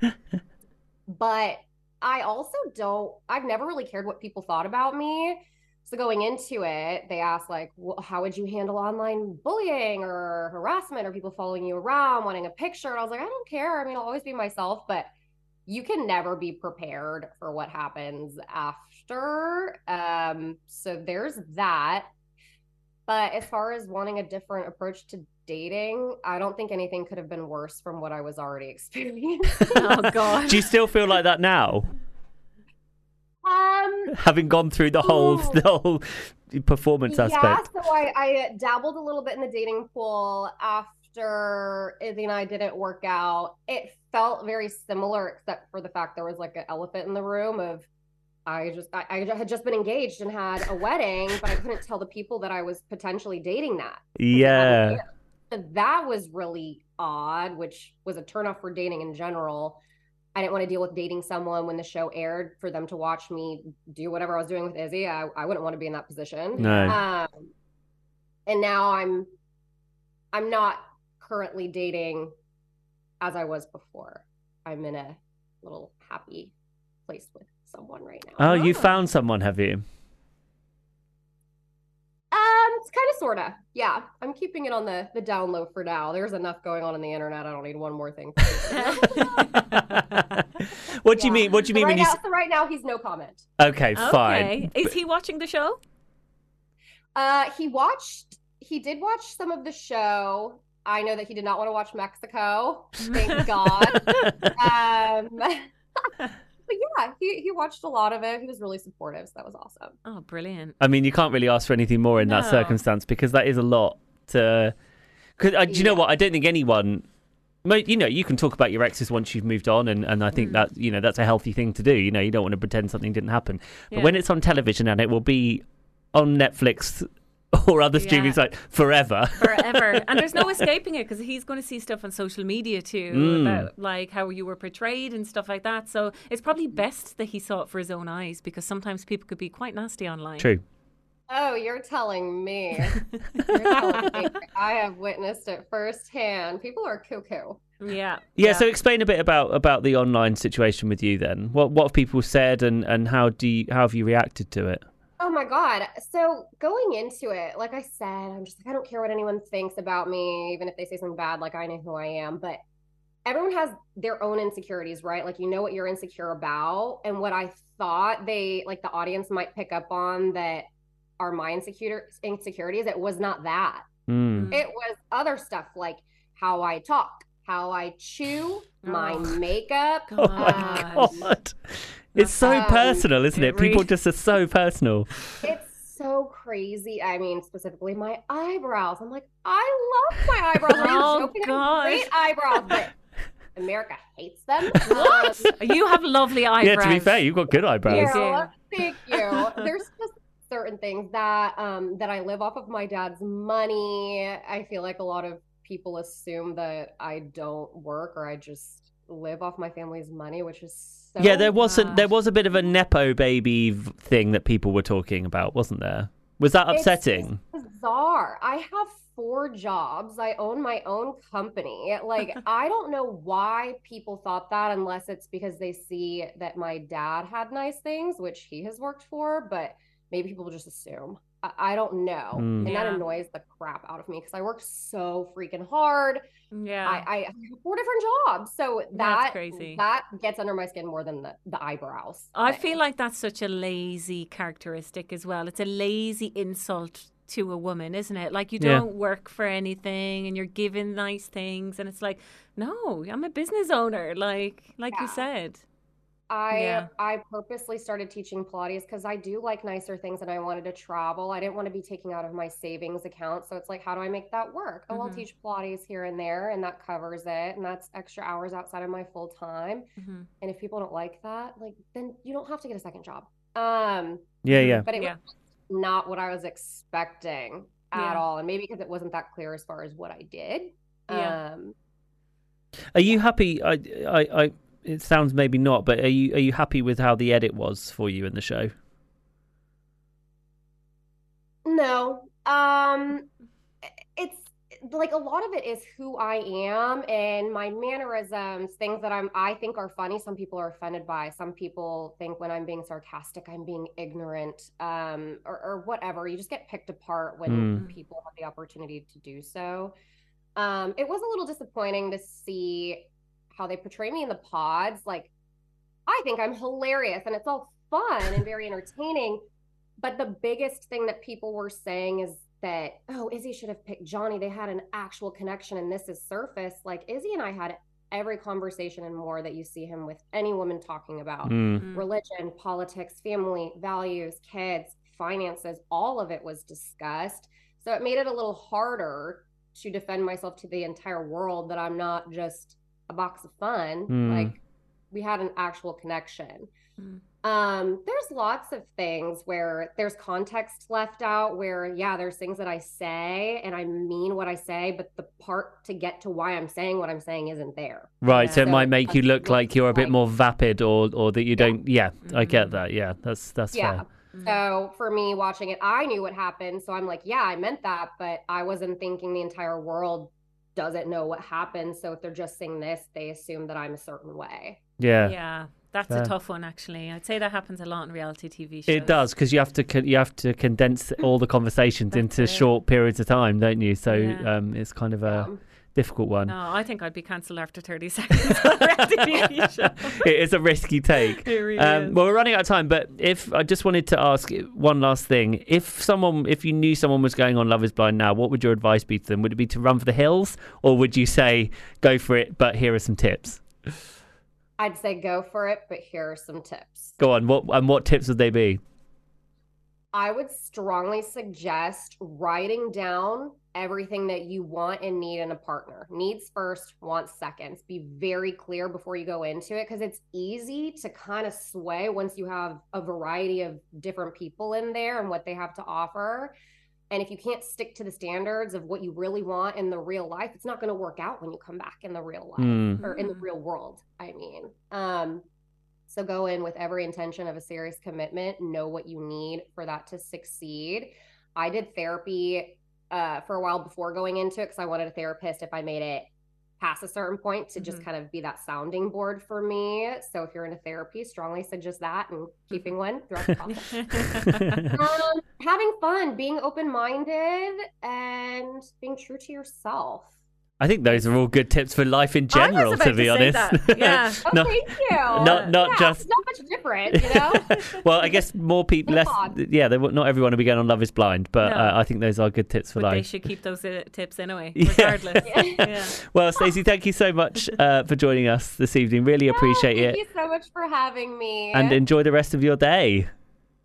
but I also don't, I've never really cared what people thought about me. So going into it, they asked like, well, how would you handle online bullying or harassment or people following you around, wanting a picture? And I was like, I don't care. I mean, I'll always be myself, but you can never be prepared for what happens after. Um, so there's that. But as far as wanting a different approach to dating, I don't think anything could have been worse from what I was already experiencing. Oh God. Do you still feel like that now, Um, having gone through the whole Ooh. the whole performance yeah, aspect? so I, I dabbled a little bit in the dating pool after Izzy and I didn't work out. It felt very similar, except for the fact there was like an elephant in the room of I just I, I had just been engaged and had a wedding, but I couldn't tell the people that I was potentially dating that. Yeah. So that was really odd, which was a turnoff for dating in general. I didn't want to deal with dating someone when the show aired for them to watch me do whatever I was doing with Izzy. I, I wouldn't want to be in that position. No. Um, and now I'm I'm not currently dating as I was before. I'm in a little happy place with someone right now. Oh, you found someone, have you? Um, it's kind of sorta. Yeah. I'm keeping it on the the down low for now. There's enough going on in the internet. I don't need one more thing. What do you mean? What do you mean so right when you? now, s- so right now he's no comment. Okay, fine. Okay. Is he watching the show? Uh, he watched. He did watch some of the show. I know that he did not want to watch Mexico. Thank God. um, but yeah, he he watched a lot of it. He was really supportive, so that was awesome. Oh, brilliant. I mean, you can't really ask for anything more in that No. circumstance, because that is a lot to. Because uh, do you know what? I don't think anyone. mo- You know, you can talk about your exes once you've moved on, and, and I think Mm. that you know that's a healthy thing to do. You know, you don't want to pretend something didn't happen. But Yeah. when it's on television and it will be on Netflix or other streaming Yeah. sites forever. Forever. And there's no escaping it, because he's going to see stuff on social media too Mm. about like how you were portrayed and stuff like that. So it's probably best that he saw it for his own eyes, because sometimes people could be quite nasty online. True. Oh, you're telling me. You're telling me. I have witnessed it firsthand. People are cuckoo. Yeah. Yeah, so explain a bit about, about the online situation with you then. What what have people said, and, and how do you, how have you reacted to it? Oh my God. So going into it, like I said, I'm just like, I don't care what anyone thinks about me, even if they say something bad, like I know who I am. But everyone has their own insecurities, right? Like, you know what you're insecure about. And what I thought they, like the audience might pick up on that are my insecure insecurities, it was not that. Mm. It was other stuff like how I talk, how I chew, my Oh. makeup. Oh my um, God. It's so Um, personal, isn't it it? People really- just are so personal. It's so so crazy. I mean, specifically my eyebrows. I'm like, I love my eyebrows. Are Oh, you joking? I have gosh. great eyebrows, but America hates them. What? You have lovely eyebrows. Yeah, to be fair, you've got good eyebrows. Yeah, thank you. There's just certain things that um that I live off of my dad's money. I feel like a lot of people assume that I don't work or I just live off my family's money, which is so Yeah, there was a, bad. there was a bit of a nepo baby v- thing that people were talking about, wasn't there? Was that upsetting? It's bizarre. I have four jobs. I own my own company. Like, I don't know why people thought that unless it's because they see that my dad had nice things, which he has worked for, but maybe people just assume. I, I don't know. Mm. And that Yeah. annoys the crap out of me because I work so freaking hard. Yeah. I, I have four different jobs. So That's that crazy. that gets under my skin more than the, the eyebrows. I thing. feel like that's such a lazy characteristic as well. It's a lazy insult to a woman, isn't it? Like, you Yeah. don't work for anything and you're given nice things, and it's like, no, I'm a business owner, like like you Yeah. said. I Yeah. I purposely started teaching Pilates because I do like nicer things and I wanted to travel. I didn't want to be taking out of my savings account. So it's like, how do I make that work? Oh, I'll Mhm. teach Pilates here and there, and that covers it. And that's extra hours outside of my full time. Mhm. And if people don't like that, like, then you don't have to get a second job. Um, Yeah, yeah. but it Yeah. was not what I was expecting at Yeah. all. And maybe because it wasn't that clear as far as what I did. Yeah. Um, Are you happy? I, I, I. It sounds maybe not, but are you are you happy with how the edit was for you in the show? No. Um it's like a lot of it is who I am and my mannerisms, things that I'm I think are funny, some people are offended by. Some people think when I'm being sarcastic, I'm being ignorant, um, or, or whatever. You just get picked apart when Mm. people have the opportunity to do so. Um, it was a little disappointing to see how they portray me in the pods. Like, I think I'm hilarious and it's all fun and very entertaining. But the biggest thing that people were saying is that, oh, Izzy should have picked Johnny. They had an actual connection and this is surface. Like, Izzy and I had every conversation and more that you see him with any woman talking about. Mm. Religion, politics, family, values, kids, finances, all of it was discussed. So it made it a little harder to defend myself to the entire world that I'm not just a box of fun. Mm. Like, we had an actual connection. Mm. Um, there's lots of things where there's context left out where, yeah, there's things that I say and I mean what I say, but the part to get to why I'm saying what I'm saying isn't there. Right, so it So might make you look like you're a bit like- more vapid, or or that you don't. Yeah, I get that. Yeah, that's that's Yeah. fair. So for me watching it, I knew what happened. So I'm like, yeah, I meant that, but I wasn't thinking the entire world doesn't know what happened. So if they're just saying this, they assume that I'm a certain way. Yeah. Yeah. That's Fair. a tough one, actually. I'd say that happens a lot in reality T V shows. It does, because you have to con- you have to condense all the conversations into short periods of time, don't you? So Yeah. um, it's kind of a difficult one. No, I think I'd be cancelled after thirty seconds on a reality T V show. It is a risky take. It really um, is. Well, we're running out of time, but if I just wanted to ask one last thing: if someone, if you knew someone was going on Love Is Blind now, what would your advice be to them? Would it be to run for the hills, or would you say go for it, but here are some tips? I'd say go for it, but here are some tips. Go on. What and what tips would they be? I would strongly suggest writing down everything that you want and need in a partner. Needs first, wants seconds. Be very clear before you go into it, because it's easy to kind of sway once you have a variety of different people in there and what they have to offer. And if you can't stick to the standards of what you really want in the real life, it's not going to work out when you come back in the real life Mm. or in the real world. I mean, um, so go in with every intention of a serious commitment, know what you need for that to succeed. I did therapy uh, for a while before going into it because I wanted a therapist if I made it past a certain point to just kind of be that sounding board for me. So if you're into therapy, strongly suggest that and keeping one throughout the process. um, having fun, being open-minded, and being true to yourself. I think those are all good tips for life in general, about to be to say honest. that. Yeah. Oh, No- thank you. Not not Yeah, just. it's not much different, you know. Well, I guess more people, less. Yeah, they, not everyone will be going on Love Is Blind, but No. uh, I think those are good tips for But they life. should keep those uh, tips anyway, Yeah. regardless. yeah. Well, Stacey, thank you so much uh, for joining us this evening. Really appreciate Thank it, you so much for having me. and enjoy the rest of your day.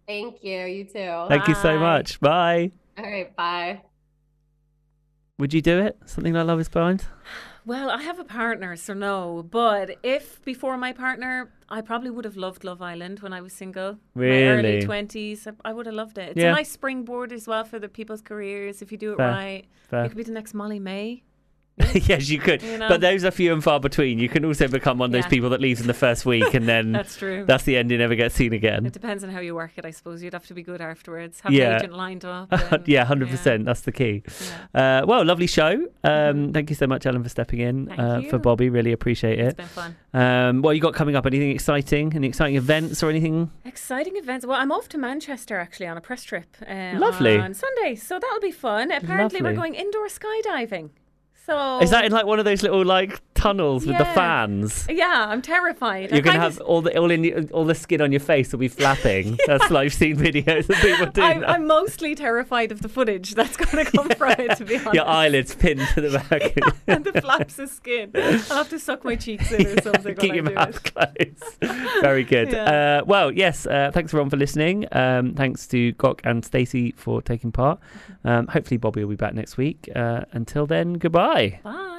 Thank you. You too. Thank you so much. Bye. All right. Bye. Would you do it? Something like Love is Blind? Well, I have a partner, so no. But if before my partner, I probably would have loved Love Island when I was single. Really? My early twenties, I would have loved it. It's Yeah. a nice springboard as well for the people's careers if you do it Fair. right. Fair. You could be the next Molly May. Yes, you could. You know? But those are few and far between. You can also become one of those Yeah. people that leaves in the first week and then That's true. that's the end. You never get seen again. It depends on how you work it, I suppose. You'd have to be good afterwards. Have Yeah. an agent lined up. and- yeah, one hundred percent. That's the key. Uh, well, lovely show. Um, Thank you so much, Ellen, for stepping in Thank uh, you. for Bobby. Really appreciate it. It's been fun. Um, what you got coming up? Anything exciting? Any exciting events or anything? Exciting events. Well, I'm off to Manchester actually on a press trip uh, Lovely. on Sunday, so that'll be fun. Apparently, we're Lovely. going indoor skydiving. So Is that in like one of those little like tunnels with the Yeah. fans? Yeah, I'm terrified. You're I'm gonna kind have of- all the all in your- all the skin on your face will be flapping. That's like I've seen videos of people doing I'm, that. I'm mostly terrified of the footage that's going to come from it. To be honest, Your eyelids pinned to the back. and the flaps of skin. I'll have to suck my cheeks in or something. Keep when your I do mouth it. closed. Very good. Yeah. Uh, well, yes. Uh, thanks everyone for listening. Um, thanks to Gok and Stacey for taking part. Um, hopefully, Bobby will be back next week. Uh, until then, goodbye. Bye.